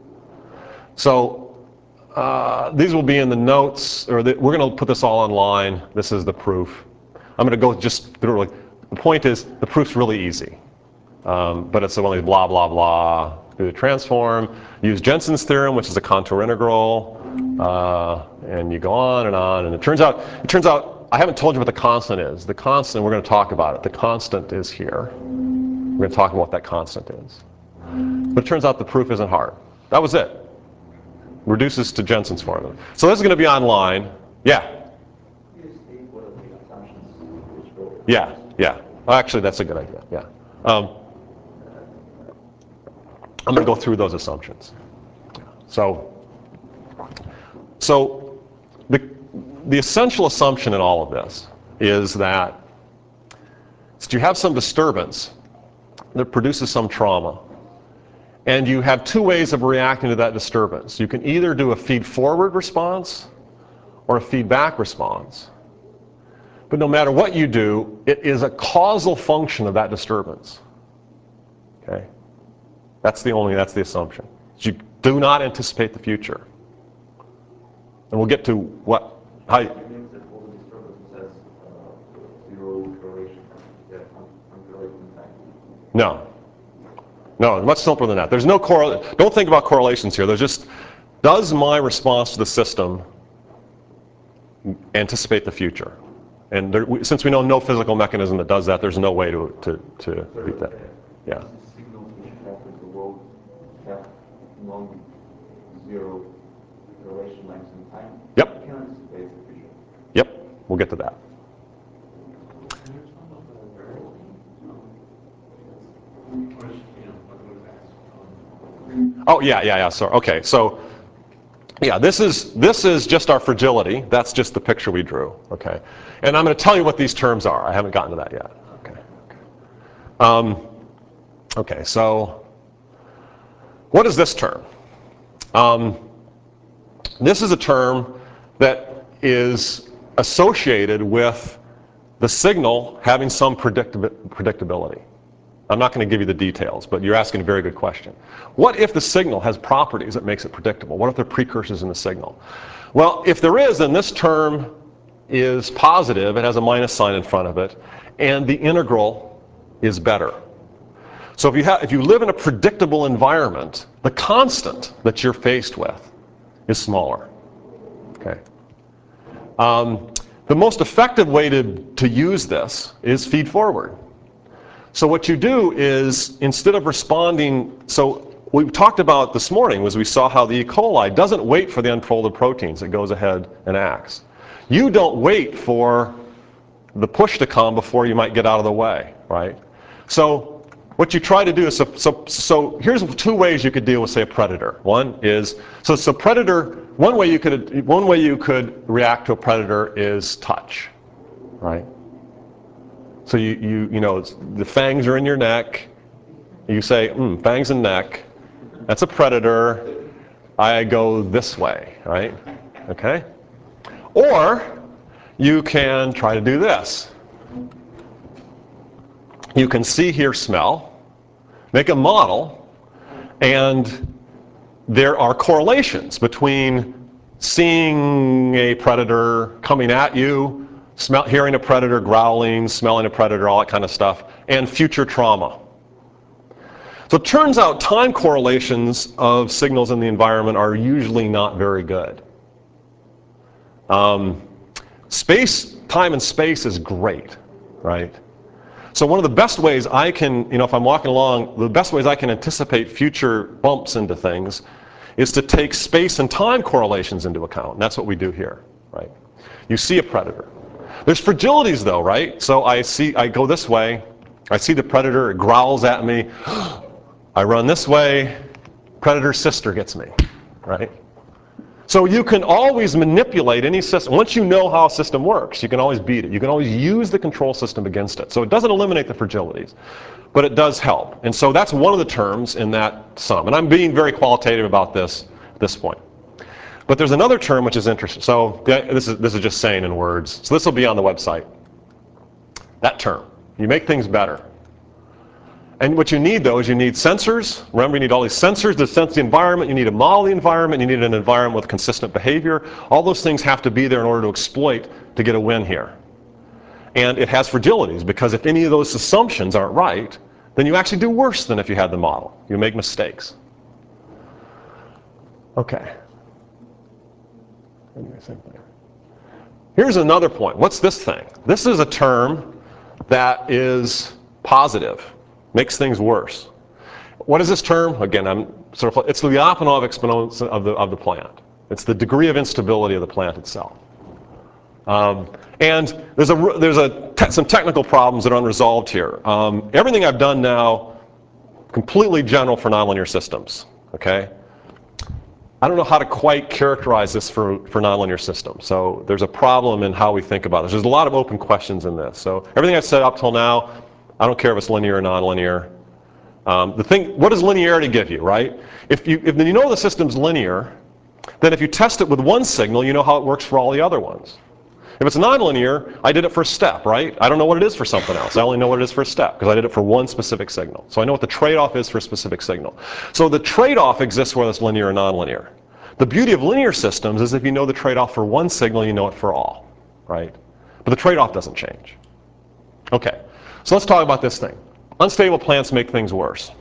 So these will be in the notes, or we're going to put this all online. This is the proof. I'm going to go just through it. The point is, the proof's really easy, but it's only blah blah blah. Do the transform. Use Jensen's theorem, which is a contour integral, and you go on, and it turns out I haven't told you what the constant is. The constant, we're going to talk about it. The constant is here. We're going to talk about what that constant is. But it turns out the proof isn't hard. That was it. Reduces to Jensen's formula. So this is going to be online. Yeah. Yeah. Well, actually, that's a good idea. Yeah. I'm going to go through those assumptions. So the essential assumption in all of this is that you have some disturbance that produces some trauma. And you have two ways of reacting to that disturbance. You can either do a feed-forward response or a feedback response. But no matter what you do, it is a causal function of that disturbance. Okay? That's the assumption. You do not anticipate the future. And we'll get to what, how. It means that all the disturbances has zero correlation. No. No, much simpler than that. There's no don't think about correlations here. There's just, does my response to the system anticipate the future? And since we know no physical mechanism that does that, there's no way to beat that. Yeah. Signals which happen the world have non-zero correlation lengths in time. Yep. You can anticipate the future. Yep. We'll get to that. Oh, yeah. Sorry. Okay, so yeah, this is just our fragility. That's just the picture we drew. Okay, and I'm going to tell you what these terms are. I haven't gotten to that yet. Okay. Okay. So, what is this term? This is a term that is associated with the signal having some predictability. I'm not going to give you the details, but you're asking a very good question. What if the signal has properties that makes it predictable? What if there are precursors in the signal? Well, if there is, then this term is positive. It has a minus sign in front of it, and the integral is better. So if you live in a predictable environment, the constant that you're faced with is smaller. Okay. The most effective way to use this is feed forward. So what you do is, instead of responding, so we talked about this morning was we saw how the E. coli doesn't wait for the unfolded proteins. It goes ahead and acts. You don't wait for the push to come before you might get out of the way, right? So what you try to do is, so here's two ways you could deal with, say, a predator. One is, so predator, one way you could react to a predator is touch, right? So you know, the fangs are in your neck. You say, fangs in neck. That's a predator. I go this way, right? Okay? Or you can try to do this. You can see, hear, smell, make a model, and there are correlations between seeing a predator coming at you, hearing a predator growling, smelling a predator, all that kind of stuff, and future trauma. So it turns out time correlations of signals in the environment are usually not very good. Time and space is great, right? So one of the best ways I can, if I'm walking along, the best ways I can anticipate future bumps into things is to take space and time correlations into account. And that's what we do here, right? You see a predator. There's fragilities though, right? So I go this way, I see the predator, it growls at me, I run this way, predator's sister gets me, right? So you can always manipulate any system. Once you know how a system works, you can always beat it. You can always use the control system against it. So it doesn't eliminate the fragilities, but it does help. And so that's one of the terms in that sum. And I'm being very qualitative about this at this point. But there's another term which is interesting. So this is just saying in words. So this will be on the website. That term. You make things better. And what you need, though, is you need sensors. Remember, you need all these sensors to sense the environment. You need to model the environment. You need an environment with consistent behavior. All those things have to be there in order to exploit to get a win here. And it has fragilities, because if any of those assumptions aren't right, then you actually do worse than if you had the model. You make mistakes. Okay. Here's another point. What's this thing? This is a term that is positive. Makes things worse. What is this term? Again, it's the Lyapunov exponent of the plant. It's the degree of instability of the plant itself. And there's some technical problems that are unresolved here. Everything I've done now, completely general for nonlinear systems. Okay. I don't know how to quite characterize this for nonlinear systems. So there's a problem in how we think about this. There's a lot of open questions in this. So everything I've said up till now, I don't care if it's linear or nonlinear. What does linearity give you, right? If you know the system's linear, then if you test it with one signal, you know how it works for all the other ones. If it's nonlinear, I did it for a step, right? I don't know what it is for something else. I only know what it is for a step because I did it for one specific signal. So I know what the trade-off is for a specific signal. So the trade-off exists whether it's linear or nonlinear. The beauty of linear systems is if you know the trade-off for one signal, you know it for all, right? But the trade-off doesn't change. Okay, so let's talk about this thing. Unstable plants make things worse.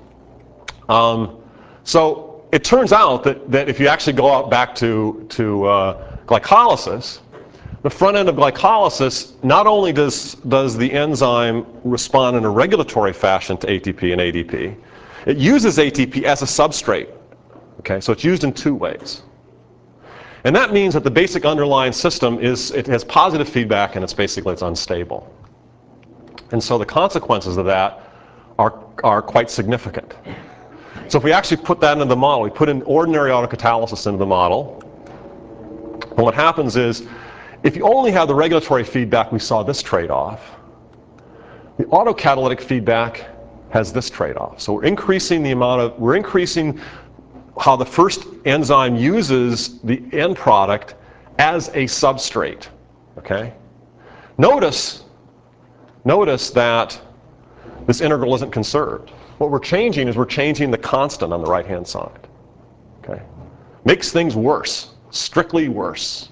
So it turns out that if you actually go out back to glycolysis, the front end of glycolysis, not only does the enzyme respond in a regulatory fashion to ATP and ADP, it uses ATP as a substrate. Okay, so it's used in two ways. And that means that the basic underlying system it has positive feedback and it's unstable. And so the consequences of that are quite significant. So if we actually put that into the model, we put in ordinary autocatalysis into the model, and what happens is, if you only have the regulatory feedback, we saw this trade-off. The autocatalytic feedback has this trade-off. So we're increasing how the first enzyme uses the end product as a substrate. Okay? Notice that this integral isn't conserved. What we're changing is we're changing the constant on the right-hand side. Okay? Makes things worse, strictly worse.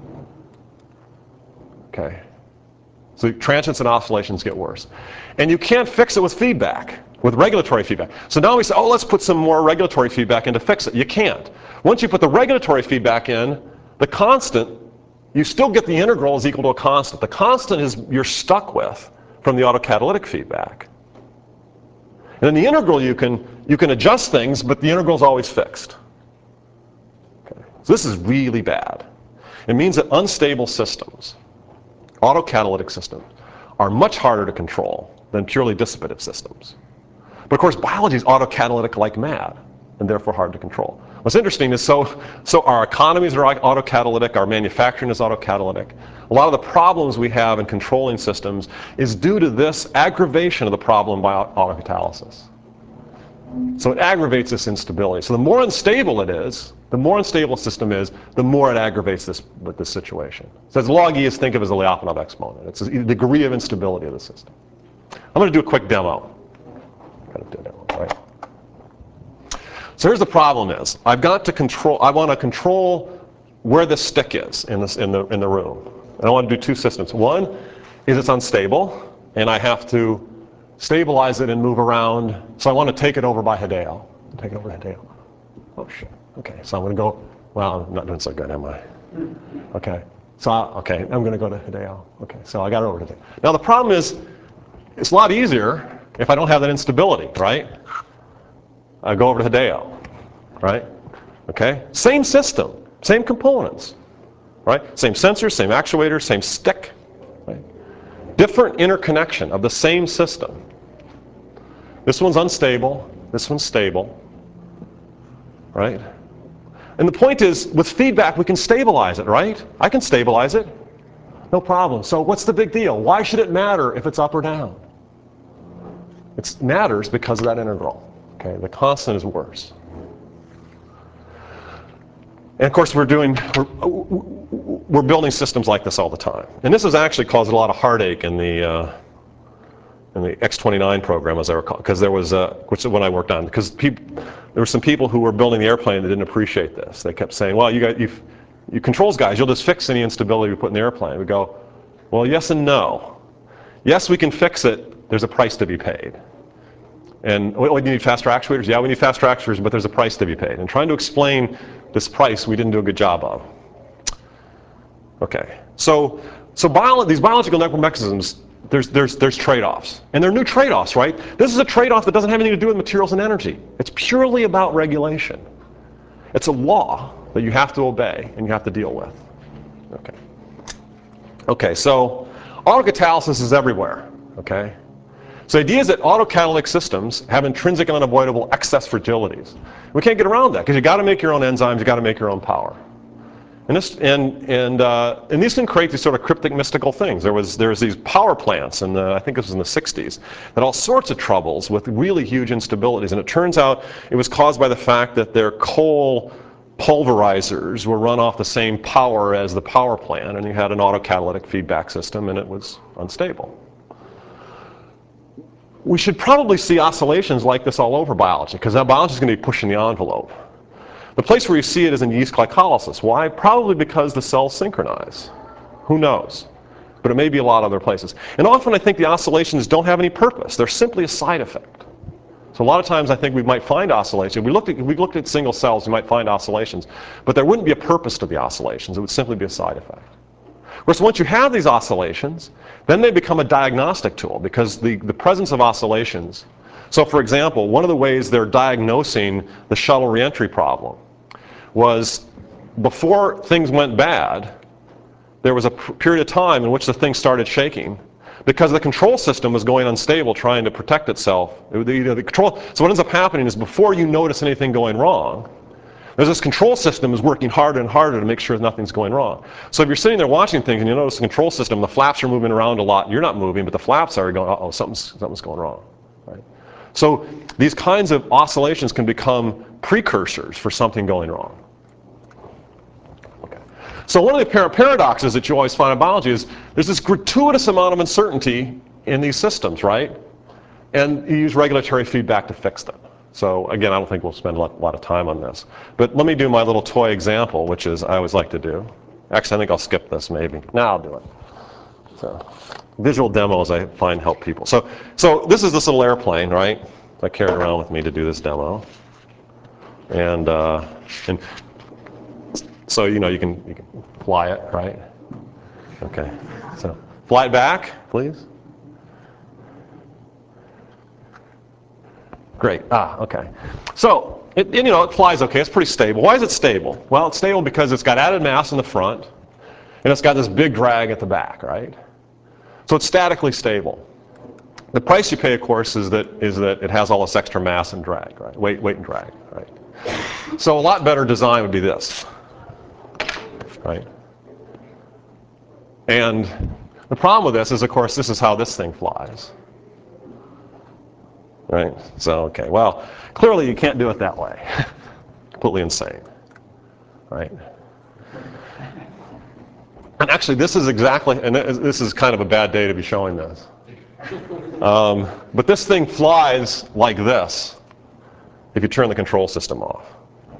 Okay. So transients and oscillations get worse. And you can't fix it with feedback, with regulatory feedback. So now we say, oh, let's put some more regulatory feedback in to fix it. You can't. Once you put the regulatory feedback in, the constant, you still get the integral is equal to a constant. The constant is you're stuck with from the autocatalytic feedback. And in the integral you can adjust things, but the integral is always fixed. Okay. So this is really bad. It means that unstable systems, autocatalytic systems, are much harder to control than purely dissipative systems. But of course, biology is autocatalytic like mad, and therefore hard to control. What's interesting is so our economies are autocatalytic, our manufacturing is autocatalytic. A lot of the problems we have in controlling systems is due to this aggravation of the problem by autocatalysis. So it aggravates this instability. So the more unstable it is, the more unstable a system is, the more it aggravates this situation. So as log E is think of as a Lyapunov exponent. It's the degree of instability of the system. I'm going to do a quick demo. Right? So here's the problem is, I want to control where the stick is in the room. And I want to do two systems. One is it's unstable, and I have to stabilize it and move around. So I want to take it over by Hideo. Take it over to Hideo. Oh shit. Okay, so I'm going to go. Well, I'm not doing so good, am I? Okay. So I'm going to go to Hideo. Okay, so I got it over to Hideo. Now the problem is, it's a lot easier if I don't have that instability, right? I go over to Hideo, right? Okay, same system, same components, right? Same sensors, same actuators, same stick, right? Different interconnection of the same system. This one's unstable, this one's stable, right? And the point is, with feedback, we can stabilize it, right? I can stabilize it, no problem. So what's the big deal? Why should it matter if it's up or down? It matters because of that integral. Okay, the constant is worse. And of course, we're building systems like this all the time. And this has actually caused a lot of heartache in the X-29 program, as I recall, because there was which is what I worked on, because there were some people who were building the airplane that didn't appreciate this. They kept saying, well, you controls guys, you'll just fix any instability we put in the airplane. We go, well, yes and no. Yes, we can fix it. There's a price to be paid. And do you need faster actuators? Yeah, we need faster actuators, but there's a price to be paid. And trying to explain this price, we didn't do a good job of. Okay, so these biological network mechanisms, there's trade-offs. And they're new trade-offs, right? This is a trade-off that doesn't have anything to do with materials and energy. It's purely about regulation. It's a law that you have to obey and you have to deal with. Okay, so autocatalysis is everywhere, okay? So the idea is that autocatalytic systems have intrinsic and unavoidable excess fragilities. We can't get around that because you got to make your own enzymes, you got to make your own power. And these can create these sort of cryptic, mystical things. There's these power plants, and I think this was in the 60s, that all sorts of troubles with really huge instabilities. And it turns out it was caused by the fact that their coal pulverizers were run off the same power as the power plant, and you had an autocatalytic feedback system, and it was unstable. We should probably see oscillations like this all over biology, because now biology is going to be pushing the envelope. The place where you see it is in yeast glycolysis. Why? Probably because the cells synchronize. Who knows? But it may be a lot of other places. And often I think the oscillations don't have any purpose. They're simply a side effect. So a lot of times I think we might find oscillations. If we looked at single cells, we might find oscillations. But there wouldn't be a purpose to the oscillations. It would simply be a side effect. Of course, once you have these oscillations, then they become a diagnostic tool, because the presence of oscillations. So for example, one of the ways they're diagnosing the shuttle reentry problem was before things went bad, there was a period of time in which the thing started shaking because the control system was going unstable, trying to protect itself. So what ends up happening is before you notice anything going wrong, there's this control system is working harder and harder to make sure nothing's going wrong. So if you're sitting there watching things and you notice the control system, the flaps are moving around a lot, you're not moving, but the flaps are going, uh-oh, something's going wrong. Right? So these kinds of oscillations can become precursors for something going wrong. Okay. So one of the apparent paradoxes that you always find in biology is there's this gratuitous amount of uncertainty in these systems, right? And you use regulatory feedback to fix them. So again, I don't think we'll spend a lot of time on this. But let me do my little toy example, which is I always like to do. Actually, I think I'll skip this maybe. No, I'll do it. So visual demos I find help people. So this is this little airplane, right? I carried around with me to do this demo. And so you know you can fly it, right? Okay. So fly it back, please. Great. Okay. So it flies okay. It's pretty stable. Why is it stable? Well, it's stable because it's got added mass in the front, and it's got this big drag at the back, right? So it's statically stable. The price you pay, of course, is that it has all this extra mass and drag, right? Weight and drag, right? So a lot better design would be this, right? And the problem with this is, of course, this is how this thing flies. Right? So, okay, well, clearly you can't do it that way. Completely insane. Right? And actually, this is exactly, and this is kind of a bad day to be showing this. But this thing flies like this if you turn the control system off.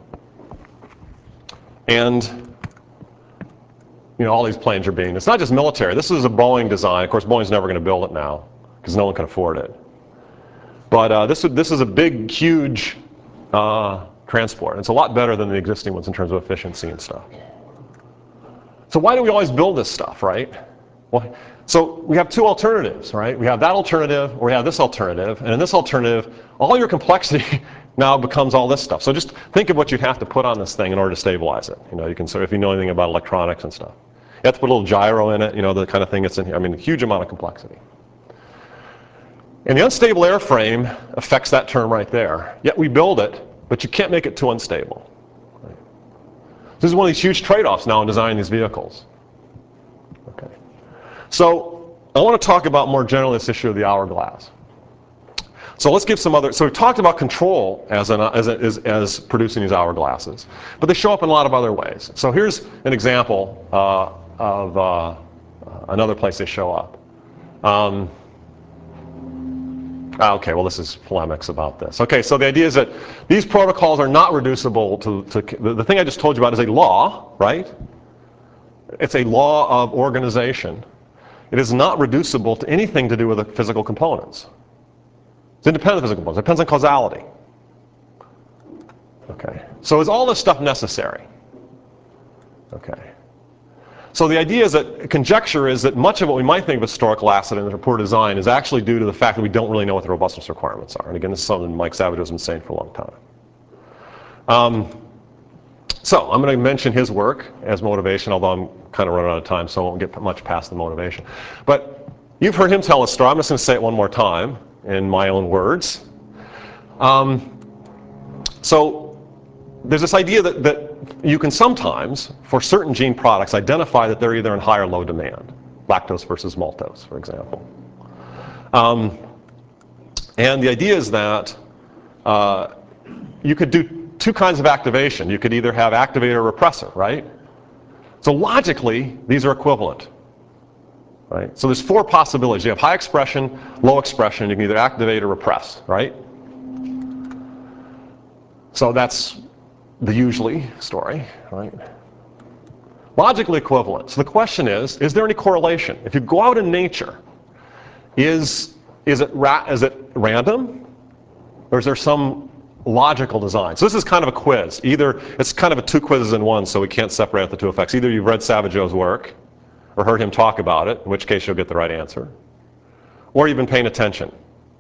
And, all these planes are being, it's not just military. This is a Boeing design. Of course, Boeing's never going to build it now because no one can afford it. But this is a big, huge transport. It's a lot better than the existing ones in terms of efficiency and stuff. So why do we always build this stuff, right? Well, so we have two alternatives, right? We have that alternative, or we have this alternative. And in this alternative, all your complexity now becomes all this stuff. So just think of what you'd have to put on this thing in order to stabilize it. You can sort of, if you know anything about electronics and stuff. You have to put a little gyro in it, the kind of thing that's in here. I mean, a huge amount of complexity. And the unstable airframe affects that term right there. Yet we build it, but you can't make it too unstable. Right? This is one of these huge trade-offs now in designing these vehicles. Okay. So I want to talk about more generally this issue of the hourglass. So let's give some other. So we've talked about control as producing these hourglasses, but they show up in a lot of other ways. So here's an example of another place they show up. Okay, well this is polemics about this. Okay, so the idea is that these protocols are not reducible to the thing I just told you about is a law, right? It's a law of organization. It is not reducible to anything to do with the physical components. It's independent of physical components. It depends on causality. Okay, so is all this stuff necessary? Okay. So the idea is that conjecture is that much of what we might think of as historical accident or poor design is actually due to the fact that we don't really know what the robustness requirements are. And again, this is something Mike Savage has been saying for a long time. So I'm going to mention his work as motivation, although I'm kind of running out of time, so I won't get much past the motivation. But you've heard him tell a story. I'm just going to say it one more time. in my own words. So there's this idea that you can sometimes, for certain gene products, identify that they're either in high or low demand. Lactose versus maltose, for example. And the idea is that you could do two kinds of activation. You could either have activator or repressor, right? So logically, these are equivalent. Right? So there's four possibilities. You have high expression, low expression. You can either activate or repress, right? So that's the usually story, right? Logically equivalent. So the question is there any correlation? If you go out in nature, is it random, or is there some logical design? So this is kind of a quiz. Either it's kind of a two quizzes in one, so we can't separate out the two effects. Either you've read Savageau's work, or heard him talk about it, in which case you'll get the right answer, or you've been paying attention.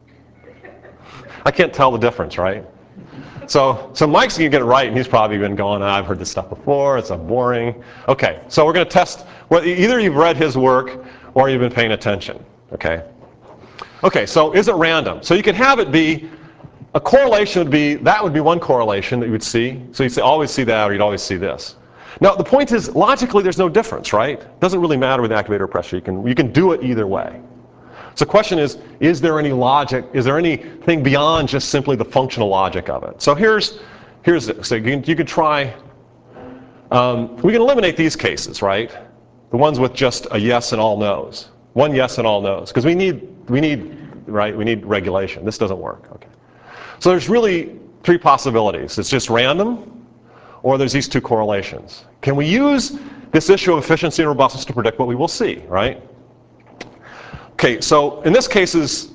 I can't tell the difference, right? So Mike's going to get it right, and he's probably been going, I've heard this stuff before, it's so boring. Okay, so we're going to test, well, either you've read his work, or you've been paying attention, okay? Okay, so is it random? So you could have it be, a correlation would be, that would be one correlation that you would see. So you'd say, always see that, or you'd always see this. Now, the point is, logically, there's no difference, right? It doesn't really matter with activator pressure. You can do it either way. So the question is there any logic? Is there anything beyond just simply the functional logic of it? So here's it. So you could try, we can eliminate these cases, right? The ones with just a yes and all no's. One yes and all no's. Because we need regulation. This doesn't work. Okay. So there's really three possibilities. It's just random, or there's these two correlations. Can we use this issue of efficiency and robustness to predict what we will see, right? Okay, so in this case, says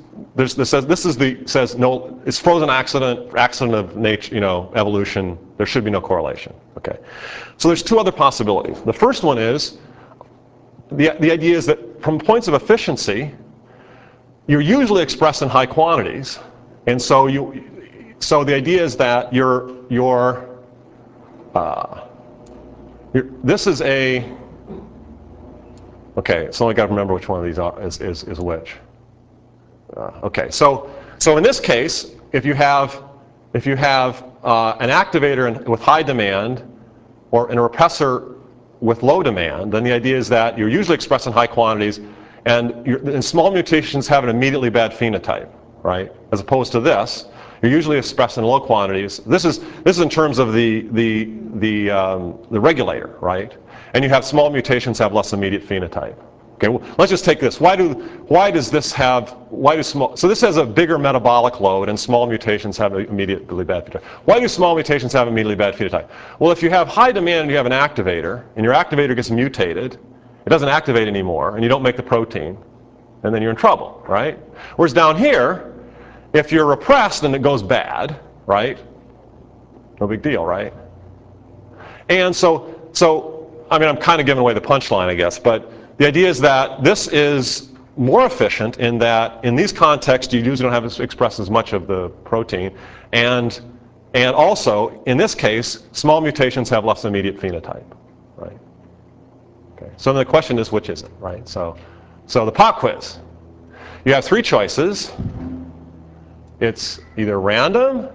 no, it's frozen accident of nature, evolution. There should be no correlation. Okay, so there's two other possibilities. The first one is the idea is that from points of efficiency, you're usually expressed in high quantities, and so the idea is that this is a. Okay, so I got to remember which one of these is which. Okay, so in this case, if you have an activator with high demand or a repressor with low demand, then the idea is that you're usually expressed in high quantities, and small mutations have an immediately bad phenotype, right? As opposed to this, you're usually expressed in low quantities. This is in terms of the regulator, right? And you have small mutations have less immediate phenotype. Okay, well, let's just take this. So this has a bigger metabolic load, and small mutations have an immediately bad phenotype. Why do small mutations have immediately bad phenotype? Well, if you have high demand and you have an activator, and your activator gets mutated, it doesn't activate anymore, and you don't make the protein, and then you're in trouble, right? Whereas down here, if you're repressed and it goes bad, right? No big deal, right? And so I mean, I'm kind of giving away the punchline, I guess, but the idea is that this is more efficient in that in these contexts you usually don't have to express as much of the protein, and also in this case small mutations have less immediate phenotype, right? Okay. So the question is, which is it, right? So the pop quiz. You have three choices. It's either random,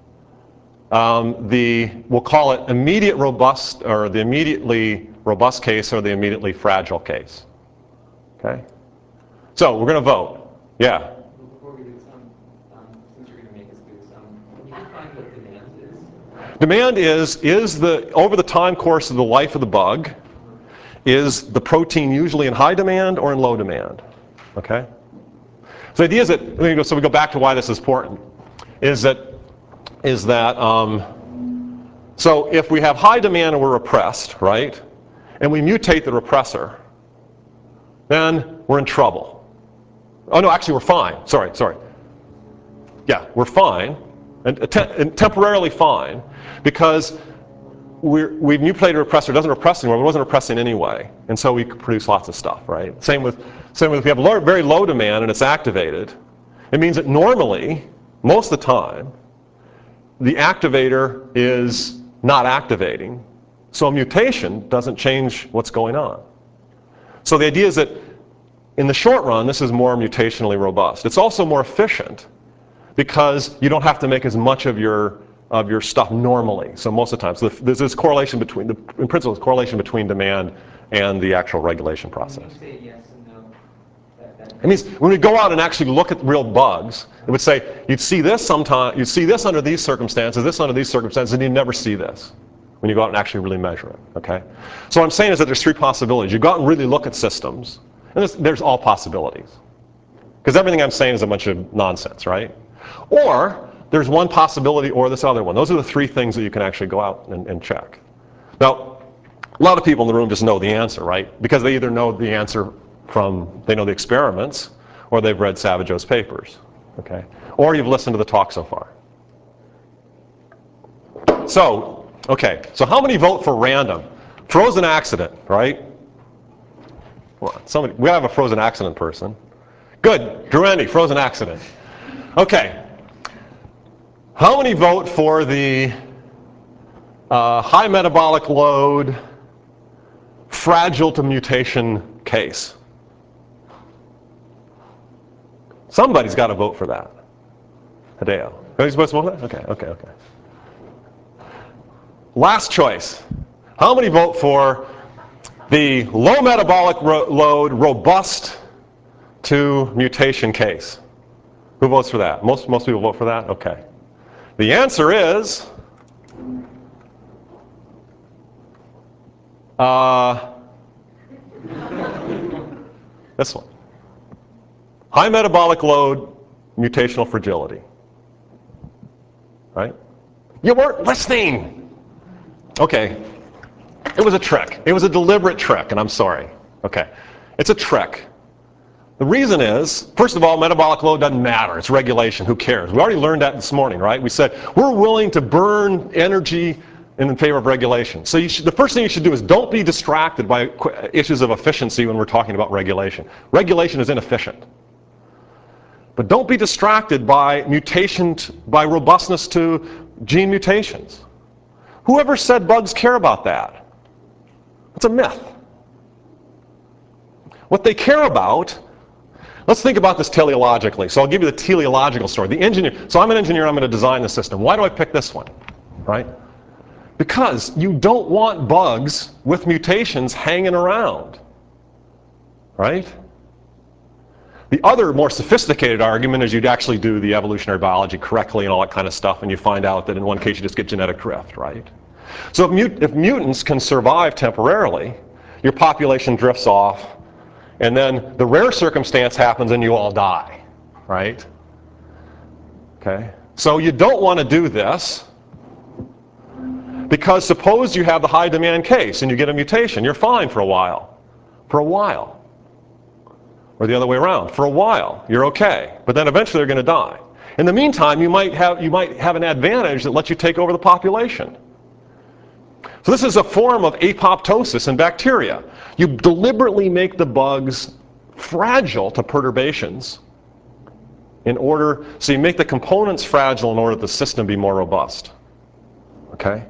we'll call it immediate robust, or the immediately robust case, or the immediately fragile case. Okay? So we're going to vote. Yeah? Before we do some, since you're going to make us do some, can you define what demand is? Demand is over the time course of the life of the bug, is the protein usually in high demand or in low demand? Okay? So the idea is that, so we go back to why this is important, is that so if we have high demand and we're repressed, right, and we mutate the repressor, then we're in trouble. Oh no, actually we're fine. Sorry. Yeah, we're fine, and temporarily fine, because we've mutated a repressor. It doesn't repress anymore. It wasn't repressing anyway, and so we produce lots of stuff, right? Same with if we have very low demand and it's activated, it means that normally, most of the time, the activator is not activating, so a mutation doesn't change what's going on. So the idea is that in the short run, this is more mutationally robust. It's also more efficient because you don't have to make as much of your stuff normally. So most of the time, so there's this correlation between, in principle, this correlation between demand and the actual regulation process. When you say yes and no, It means when we go out and actually look at real bugs, it would say you'd see this sometime, you'd see this under these circumstances, this under these circumstances, and you'd never see this when you go out and actually really measure it. Okay? So what I'm saying is that there's three possibilities. You go out and really look at systems, and there's all possibilities. Because everything I'm saying is a bunch of nonsense, right? Or there's one possibility or this other one. Those are the three things that you can actually go out and check. Now, a lot of people in the room just know the answer, right? Because they either know the answer from, they know the experiments, or they've read Savageau's papers, okay? Or you've listened to the talk so far. So, okay, so how many vote for random? Frozen accident, right? Come on, somebody, we have a frozen accident person. Good, Drew Endy, frozen accident. Okay, how many vote for the high metabolic load, fragile to mutation case? Somebody's got to vote for that. Hideo. Are you supposed to vote for that? Okay. Last choice. How many vote for the low metabolic load, robust to mutation case? Who votes for that? Most people vote for that? Okay. The answer is this one. High metabolic load, mutational fragility. Right? You weren't listening. Okay. It was a trick. It was a deliberate trick, and I'm sorry. Okay. It's a trick. The reason is, first of all, metabolic load doesn't matter. It's regulation. Who cares? We already learned that this morning, right? We said we're willing to burn energy in favor of regulation. So the first thing you should do is don't be distracted by issues of efficiency when we're talking about regulation. Regulation is inefficient. But don't be distracted by by robustness to gene mutations. Whoever said bugs care about that? It's a myth. What they care about, let's think about this teleologically. So I'll give you the teleological story. The engineer, so I'm an engineer, I'm going to design the system. Why do I pick this one? Right? Because you don't want bugs with mutations hanging around. Right? The other more sophisticated argument is you'd actually do the evolutionary biology correctly and all that kind of stuff, and you find out that in one case you just get genetic drift, right? So if mutants can survive temporarily, your population drifts off, and then the rare circumstance happens and you all die, right? Okay? So you don't want to do this, because suppose you have the high demand case and you get a mutation, you're fine for a while. For a while. Or the other way around. For a while, you're okay. But then eventually they're going to die. In the meantime, you might have an advantage that lets you take over the population. So this is a form of apoptosis in bacteria. You deliberately make the bugs fragile to perturbations so you make the components fragile in order that the system be more robust. Okay?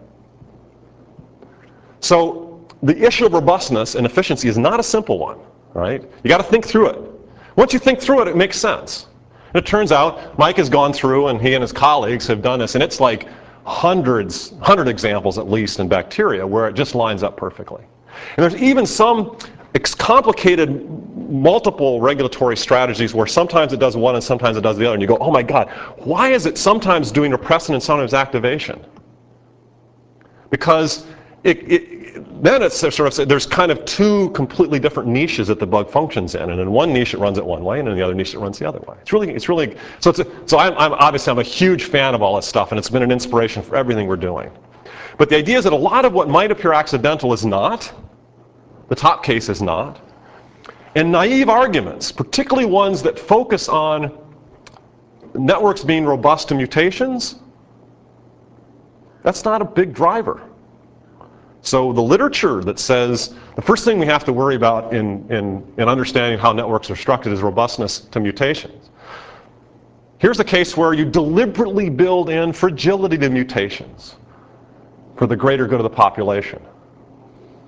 So the issue of robustness and efficiency is not a simple one. Right? You got to think through it. Once you think through it, it makes sense. And it turns out Mike has gone through, and he and his colleagues have done this, and it's like 100 examples at least in bacteria where it just lines up perfectly. And there's even some complicated multiple regulatory strategies where sometimes it does one and sometimes it does the other, and you go, oh my God, why is it sometimes doing repressin and sometimes activation? Because then it's sort of, there's kind of two completely different niches that the bug functions in, and in one niche it runs it one way, and in the other niche it runs the other way. So I'm a huge fan of all this stuff, and it's been an inspiration for everything we're doing. But the idea is that a lot of what might appear accidental is not. The top case is not. And naive arguments, particularly ones that focus on networks being robust to mutations, that's not a big driver. So the literature that says the first thing we have to worry about in understanding how networks are structured is robustness to mutations. Here's a case where you deliberately build in fragility to mutations for the greater good of the population.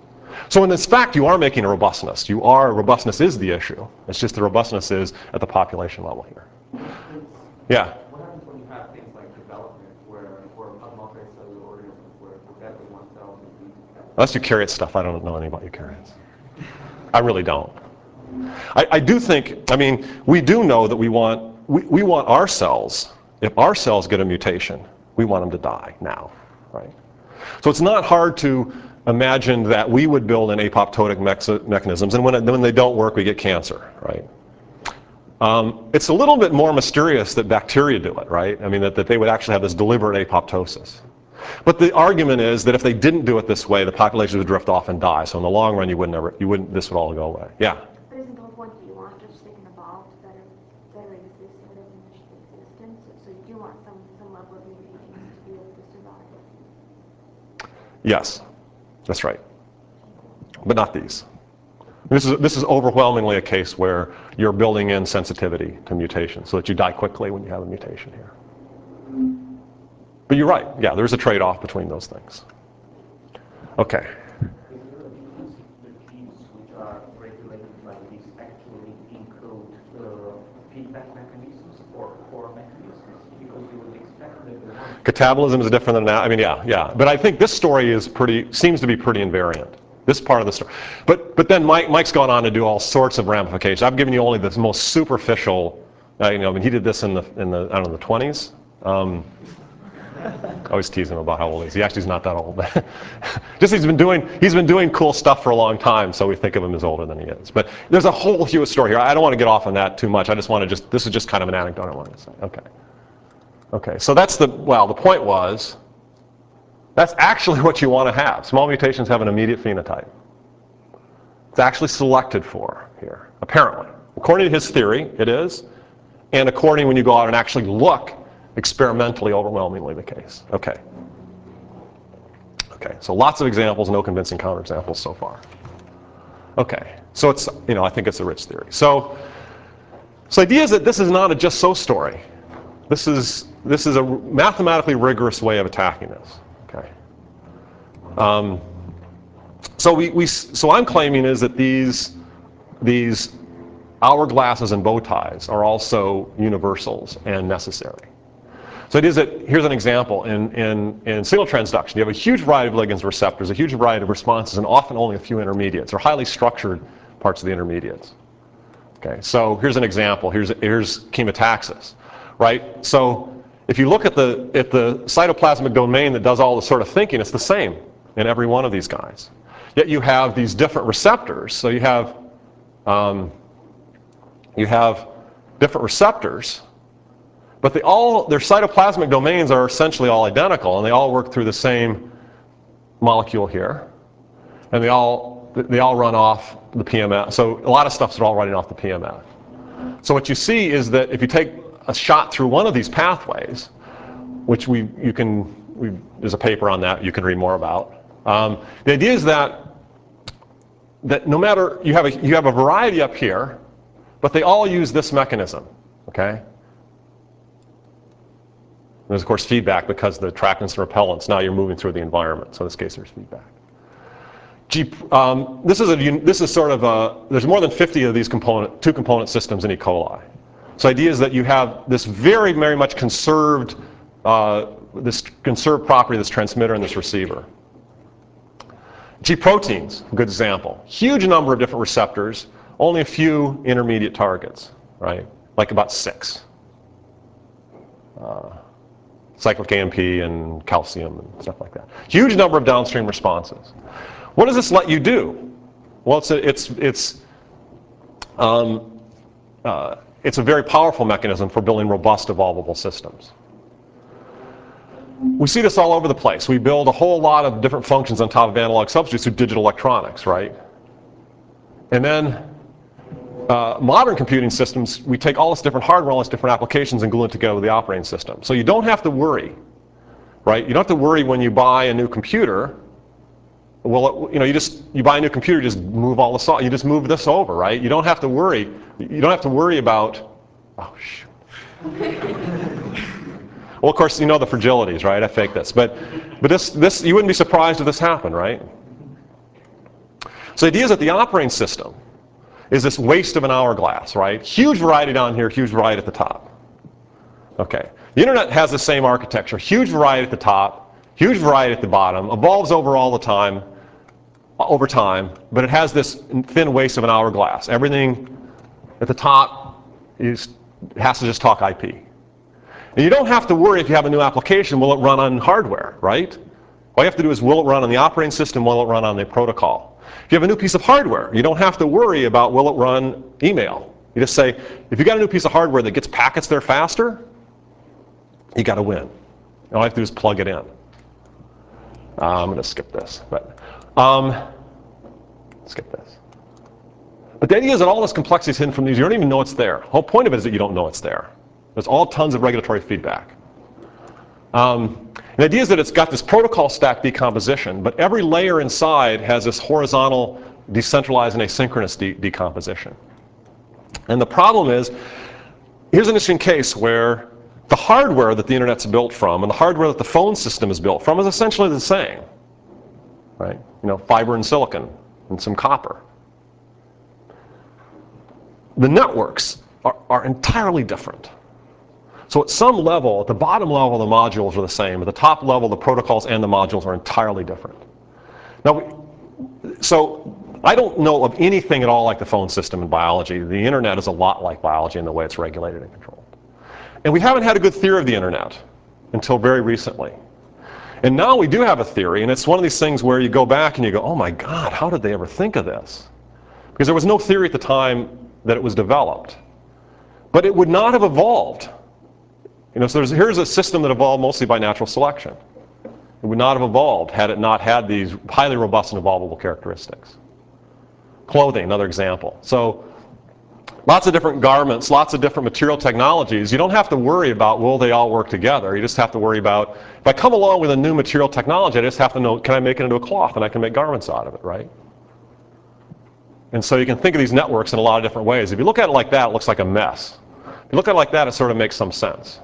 So in this fact, you are making a robustness. Robustness is the issue. It's just the robustness is at the population level here. Yeah? What happens when you have things like development where multicellular organisms where exactly one cell is That's eukaryote stuff. I don't know anything about eukaryotes. I really don't. I do think, I mean, we do know that we want our cells, if our cells get a mutation, we want them to die now, right? So it's not hard to imagine that we would build in apoptotic mechanisms, and when they don't work, we get cancer, right? It's a little bit more mysterious that bacteria do it, right? I mean, that they would actually have this deliberate apoptosis. But the argument is that if they didn't do it this way, the population would drift off and die. So in the long run, this would all go away. Yeah? But isn't the whole point that you want just like an evolved, better exist sort of existence? So you do want some level of mutations to be able to survive. Yes, that's right. But not these. This is overwhelmingly a case where you're building in sensitivity to mutation so that you die quickly when you have a mutation here. But you're right. Yeah, there's a trade-off between those things. Okay. The genes which are regulated by these actually include feedback mechanisms or core mechanisms? Because you would expect that the one... Catabolism is different than that. I mean, yeah. But I think this story seems to be pretty invariant. This part of the story. But then Mike's gone on to do all sorts of ramifications. I've given you only the most superficial, I mean, he did this in the I don't know, the 20s. I always tease him about how old he is. He actually is not that old. Just he's been doing cool stuff for a long time, so we think of him as older than he is. But there's a whole huge story here. I don't want to get off on that too much. I just want to this is just kind of an anecdote I wanted to say. Okay. So that's the point was, that's actually what you want to have. Small mutations have an immediate phenotype. It's actually selected for here, apparently. According to his theory, it is. And according when you go out and actually look, experimentally, overwhelmingly the case. Okay, so lots of examples, no convincing counterexamples so far. Okay, so it's, I think it's a rich theory. So the idea is that this is not a just so story. This is a mathematically rigorous way of attacking this. Okay. So I'm claiming is that these hourglasses and bow ties are also universals and necessary. So it is that, here's an example, in signal transduction, you have a huge variety of ligands and receptors, a huge variety of responses, and often only a few intermediates, or highly structured parts of the intermediates. Okay, so here's an example, here's chemotaxis, right? So if you look at the cytoplasmic domain that does all the sort of thinking, it's the same in every one of these guys. Yet you have these different receptors, so you have different receptors, but their cytoplasmic domains are essentially all identical, and they all work through the same molecule here, and they all run off the PMF. So a lot of stuff's all running off the PMF. So what you see is that if you take a shot through one of these pathways, which there's a paper on that you can read more about. The idea is that no matter you have a variety up here, but they all use this mechanism. Okay. There's, of course, feedback because the attractants and repellents, now you're moving through the environment. So in this case, there's feedback. This is sort of there's more than 50 of these two-component systems in E. coli. So the idea is that you have this very, very much conserved property, this transmitter and this receiver. G proteins, a good example. Huge number of different receptors, only a few intermediate targets, right? Like about 6. Cyclic AMP and calcium and stuff like that. Huge number of downstream responses. What does this let you do? Well, it's a very powerful mechanism for building robust, evolvable systems. We see this all over the place. We build a whole lot of different functions on top of analog substrates through digital electronics, right? And then modern computing systems, we take all this different hardware, all these different applications, and glue it together with the operating system. So you don't have to worry, right? You don't have to worry when you buy a new computer. Well, you buy a new computer, you just move all the software, you just move this over, right? You don't have to worry. You don't have to worry about. Oh shoot. Well, of course, you know the fragilities, right? I faked this, but this you wouldn't be surprised if this happened, right? So the idea is that the operating system is this waste of an hourglass, right? Huge variety down here, huge variety at the top. Okay. The internet has the same architecture. Huge variety at the top, huge variety at the bottom, evolves over time, but it has this thin waist of an hourglass. Everything at the top has to just talk IP. And you don't have to worry if you have a new application, will it run on hardware, right? All you have to do is, will it run on the operating system, will it run on the protocol? If you have a new piece of hardware, you don't have to worry about, will it run email? You just say, if you got a new piece of hardware that gets packets there faster, you got to win. All I have to do is plug it in. I'm going to skip this, but skip this. But the idea is that all this complexity is hidden from these. You don't even know it's there. The whole point of it is that you don't know it's there. There's all tons of regulatory feedback. The idea is that it's got this protocol stack decomposition, but every layer inside has this horizontal, decentralized, and asynchronous decomposition. And the problem is, here's an interesting case where the hardware that the internet's built from and the hardware that the phone system is built from is essentially the same, right? You know, fiber and silicon and some copper. The networks are entirely different. So at some level, at the bottom level, the modules are the same. At the top level, the protocols and the modules are entirely different. Now, so I don't know of anything at all like the phone system in biology. The internet is a lot like biology in the way it's regulated and controlled. And we haven't had a good theory of the internet until very recently. And now we do have a theory, and it's one of these things where you go back and you go, oh my God, how did they ever think of this? Because there was no theory at the time that it was developed. But it would not have evolved. You know, so here's a system that evolved mostly by natural selection. It would not have evolved had it not had these highly robust and evolvable characteristics. Clothing, another example. So lots of different garments, lots of different material technologies. You don't have to worry about, will they all work together? You just have to worry about, if I come along with a new material technology, I just have to know, can I make it into a cloth and I can make garments out of it, right? And so you can think of these networks in a lot of different ways. If you look at it like that, it looks like a mess. If you look at it like that, it sort of makes some sense.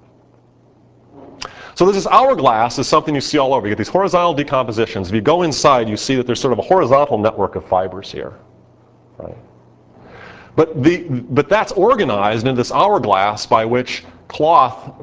So this hourglass is something you see all over. You get these horizontal decompositions. If you go inside, you see that there's sort of a horizontal network of fibers here, right? But that's organized into this hourglass by which cloth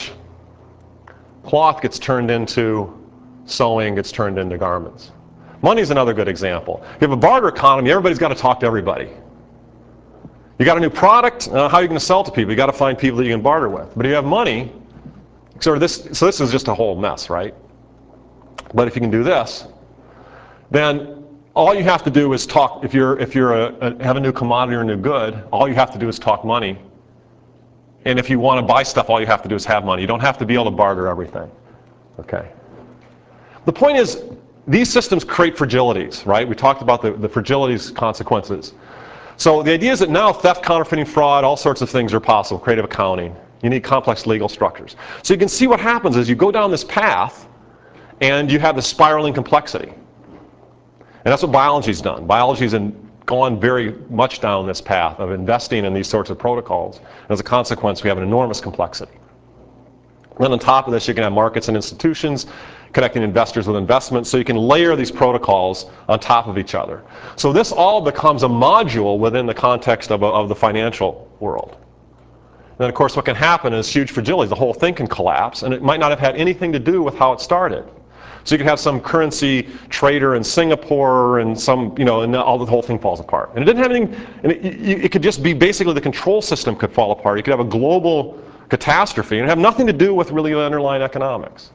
gets turned into sewing, gets turned into garments. Money is another good example. If you have a barter economy, everybody's got to talk to everybody. You got a new product, how are you going to sell it to people? You got to find people that you can barter with. But if you have money, so this is just a whole mess, right? But if you can do this, then all you have to do is talk. If you have a new commodity or a new good, all you have to do is talk money. And if you want to buy stuff, all you have to do is have money. You don't have to be able to barter everything. Okay. The point is, these systems create fragilities, right? We talked about the fragilities consequences. So the idea is that now theft, counterfeiting, fraud, all sorts of things are possible. Creative accounting. You need complex legal structures. So you can see what happens as you go down this path and you have the spiraling complexity. And that's what biology's done. Biology's gone very much down this path of investing in these sorts of protocols. And as a consequence, we have an enormous complexity. Then on top of this, you can have markets and institutions connecting investors with investments, so you can layer these protocols on top of each other. So this all becomes a module within the context of the financial world. And then of course what can happen is huge fragilities. The whole thing can collapse, and it might not have had anything to do with how it started. So you could have some currency trader in Singapore and some, you know, and the whole thing falls apart. And it didn't have anything, and it could just be basically the control system could fall apart. You could have a global catastrophe and have nothing to do with really the underlying economics.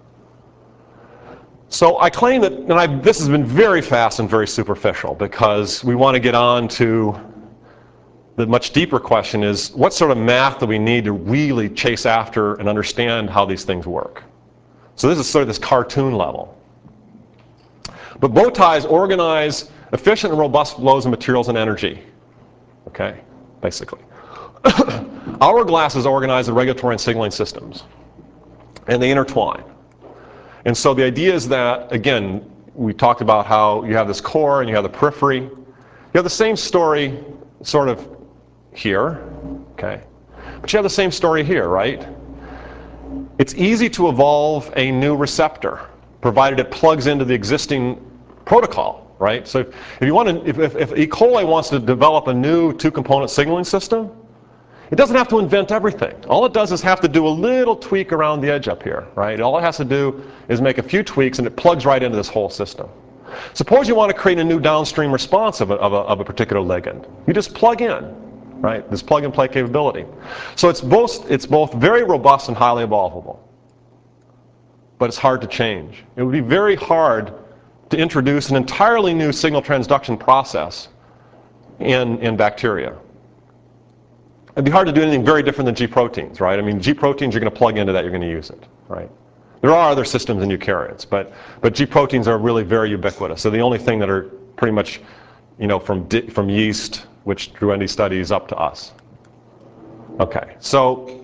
So I claim that, and this has been very fast and very superficial because we want to get on to the much deeper question is, what sort of math do we need to really chase after and understand how these things work? So this is sort of this cartoon level. But bow ties organize efficient and robust flows of materials and energy. Okay, basically. Hourglasses organize the regulatory and signaling systems. And they intertwine. And so the idea is that, again, we talked about how you have this core and you have the periphery. You have the same story sort of here, okay? But you have the same story here, right? It's easy to evolve a new receptor, provided it plugs into the existing protocol. right? So if you want to, if E. coli wants to develop a new two-component signaling system, it doesn't have to invent everything. All it does is have to do a little tweak around the edge up here, right? All it has to do is make a few tweaks and it plugs right into this whole system. Suppose you want to create a new downstream response of a particular ligand. You just plug in, right? This plug and play capability. So it's both very robust and highly evolvable. But it's hard to change. It would be very hard to introduce an entirely new signal transduction process in bacteria. It'd be hard to do anything very different than G proteins, right? I mean, G proteins, you're going to plug into that, you're going to use it, right? There are other systems in eukaryotes, but G proteins are really very ubiquitous. So the only thing that are pretty much, you know, from yeast, which drew any studies, up to us. Okay, so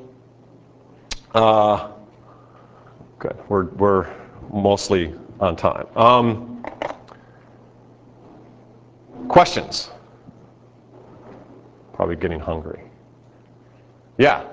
good. We're mostly on time. Questions? Probably getting hungry. Yeah.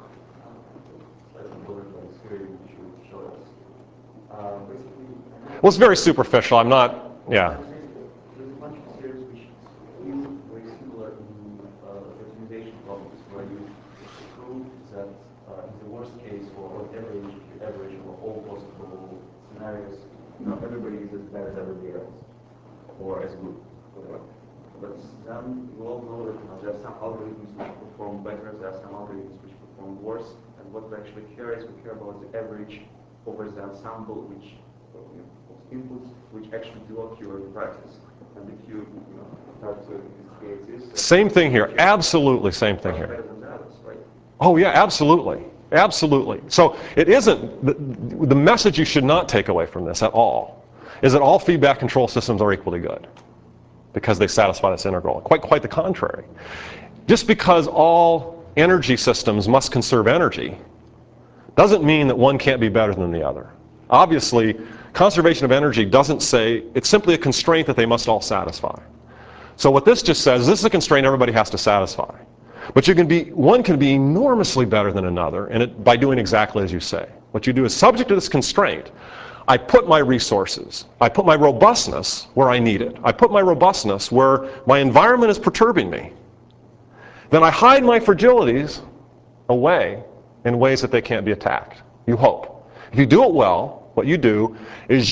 Well, it's very superficial. I'm not. Yeah. There's a bunch of series which feel very similar in optimization problems, where you prove that in the worst case or average of all possible scenarios, everybody is as bad as everybody else, or as good, whatever. But then you all know that there are some algorithms which perform better, there are some algorithms which perform worse, and what we actually care is we care about the average over the ensemble which inputs which actually do occur in practice. And if you start to investigate this... Same thing here. Absolutely same thing here. Better than the others, right? Oh, yeah, absolutely. Absolutely. So it isn't... The message you should not take away from this at all is that all feedback control systems are equally good because they satisfy this integral. Quite the contrary. Just because all energy systems must conserve energy doesn't mean that one can't be better than the other. Obviously, conservation of energy doesn't say, it's simply a constraint that they must all satisfy. So what this just says is this is a constraint everybody has to satisfy. But one can be enormously better than another by doing exactly as you say. What you do is, subject to this constraint, I put my resources, I put my robustness where I need it. I put my robustness where my environment is perturbing me. Then I hide my fragilities away in ways that they can't be attacked. You hope. If you do it well, what you do is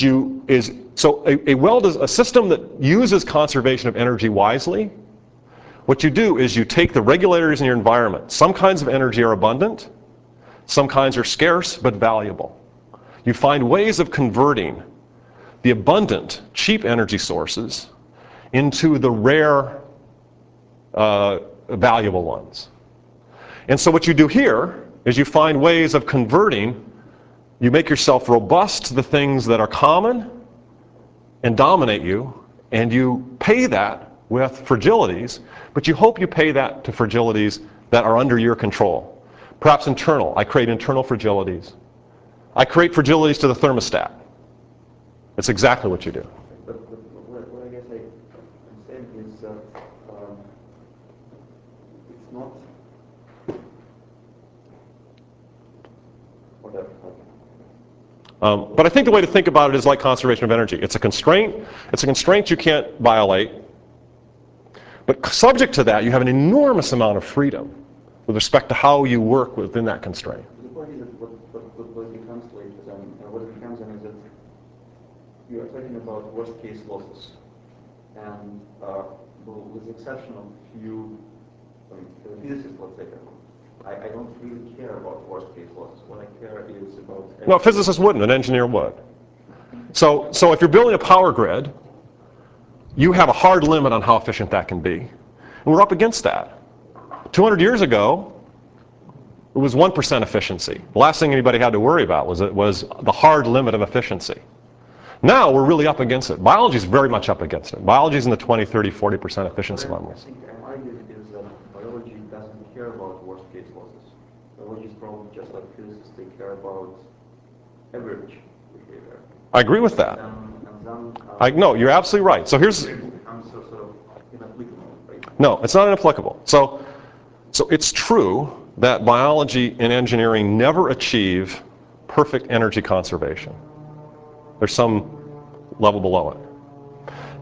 a system that uses conservation of energy wisely, what you do is you take the regulators in your environment. Some kinds of energy are abundant, some kinds are scarce but valuable. You find ways of converting the abundant, cheap energy sources into the rare, valuable ones. And so what you do here is you find ways of converting. You make yourself robust to the things that are common and dominate you, and you pay that with fragilities, but you hope you pay that to fragilities that are under your control. Perhaps internal. I create internal fragilities. I create fragilities to the thermostat. It's exactly what you do. But what I guess I'm saying is that it's not whatever. But I think the way to think about it is like conservation of energy. It's a constraint. It's a constraint you can't violate. But subject to that, you have an enormous amount of freedom with respect to how you work within that constraint. The point is that what becomes later, what it becomes is that you are talking about worst case losses. And with the exception of few physicists, let's say, I don't really care about worst case losses. What I care is about... No, a physicist wouldn't, an engineer would. So if you're building a power grid, you have a hard limit on how efficient that can be. And we're up against that. 200 years ago, it was 1% efficiency. The last thing anybody had to worry about was the hard limit of efficiency. Now we're really up against it. Biology is very much up against it. Biology is in the 20, 30, 40% efficiency levels. I think my argument is that biology doesn't care about worst case losses. Biology is probably just like physicists, they care about average behavior. I agree with that. No, you're absolutely right. So here's... I'm sort of inapplicable, right? No, it's not inapplicable. So it's true that biology and engineering never achieve perfect energy conservation. There's some level below it.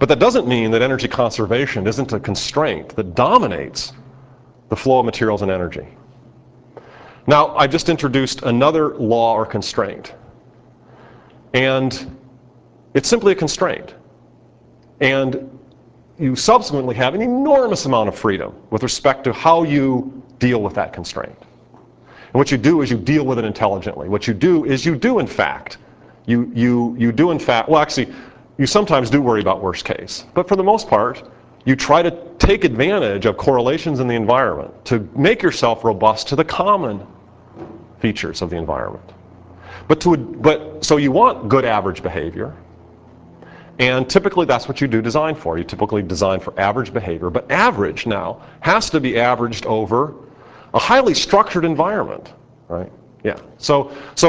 But that doesn't mean that energy conservation isn't a constraint that dominates the flow of materials and energy. Now, I just introduced another law or constraint. And it's simply a constraint. And you subsequently have an enormous amount of freedom with respect to how you deal with that constraint. And what you do is you deal with it intelligently. What you do is you do in fact, well actually, you sometimes do worry about worst case. But for the most part, you try to take advantage of correlations in the environment to make yourself robust to the common features of the environment. So you want good average behavior. And typically that's what you do design for. You typically design for average behavior. But average now has to be averaged over a highly structured environment, right? Yeah. So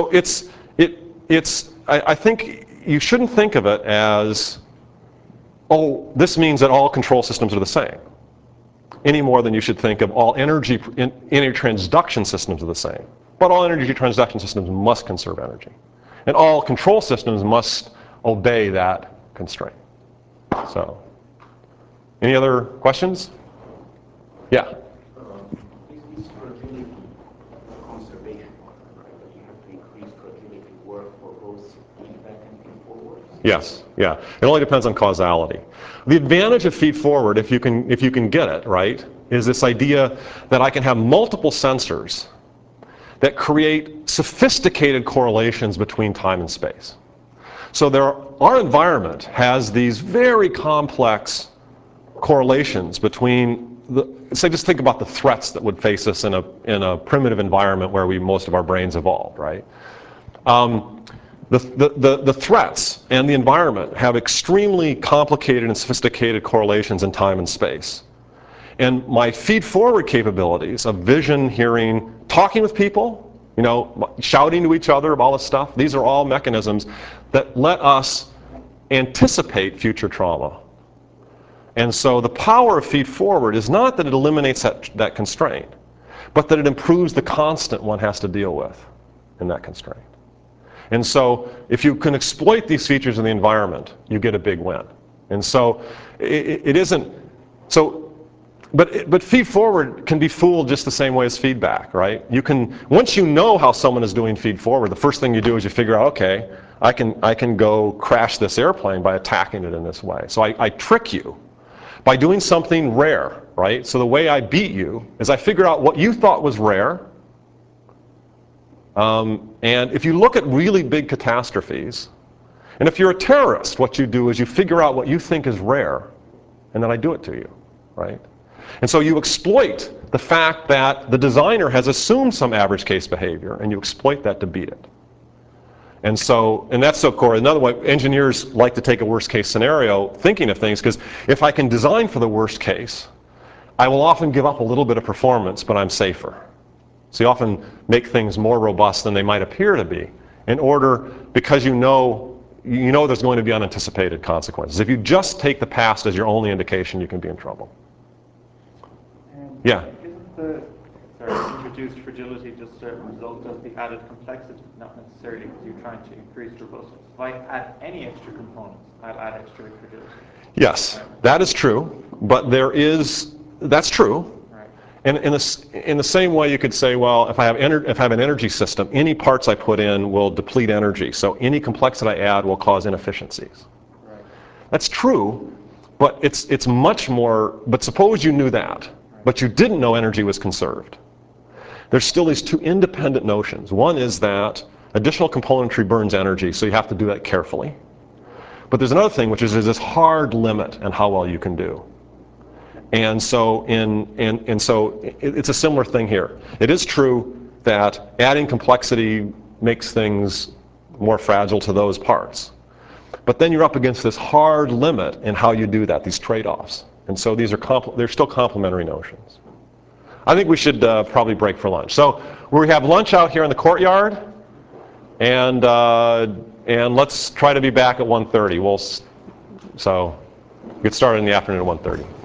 I think you shouldn't think of it as, oh, this means that all control systems are the same, any more than you should think of all energy transduction systems are the same. But all energy transduction systems must conserve energy. And all control systems must obey that constraint. So, any other questions? Yeah. Is fragility conservation, right? That you have to increase fragility work for both feedback and feed forward? Yes, yeah. It only depends on causality. The advantage of feed forward, if you can get it, right, is this idea that I can have multiple sensors that create sophisticated correlations between time and space. So our environment has these very complex correlations between say just think about the threats that would face us in a primitive environment where most of our brains evolved, right? The threats and the environment have extremely complicated and sophisticated correlations in time and space. And my feed-forward capabilities of vision, hearing, talking with people, shouting to each other about all this stuff, these are all mechanisms that let us anticipate future trauma. And so the power of feed-forward is not that it eliminates that constraint, but that it improves the constant one has to deal with in that constraint. And so if you can exploit these features in the environment, you get a big win. And so it isn't, but feed-forward can be fooled just the same way as feedback, right? Once you know how someone is doing feed-forward, the first thing you do is you figure out, okay, I can go crash this airplane by attacking it in this way. So I trick you by doing something rare, right? So the way I beat you is I figure out what you thought was rare. And if you look at really big catastrophes, and if you're a terrorist, what you do is you figure out what you think is rare, and then I do it to you, right? And so you exploit the fact that the designer has assumed some average case behavior, and you exploit that to beat it. And that's so core. Another way, engineers like to take a worst case scenario thinking of things, because if I can design for the worst case, I will often give up a little bit of performance, but I'm safer. So you often make things more robust than they might appear to be because you know there's going to be unanticipated consequences. If you just take the past as your only indication, you can be in trouble. Yeah? Isn't the introduced fragility just a result of the added complexity, not necessarily because you're trying to increase robustness? If I add any extra components, I'll add extra fragility. Yes, that is true, but that's true. And in the same way, you could say, well, if I have an energy system, any parts I put in will deplete energy. So any complexity I add will cause inefficiencies. Right. That's true, but it's much more. But suppose you knew that, but you didn't know energy was conserved. There's still these two independent notions. One is that additional componentry burns energy, so you have to do that carefully. But there's another thing, which is there's this hard limit on how well you can do. And so it's a similar thing here. It is true that adding complexity makes things more fragile to those parts. But then you're up against this hard limit in how you do that, these trade-offs. And so they're still complementary notions. I think we should probably break for lunch. So we have lunch out here in the courtyard, and let's try to be back at 1:30. So get started in the afternoon at 1:30.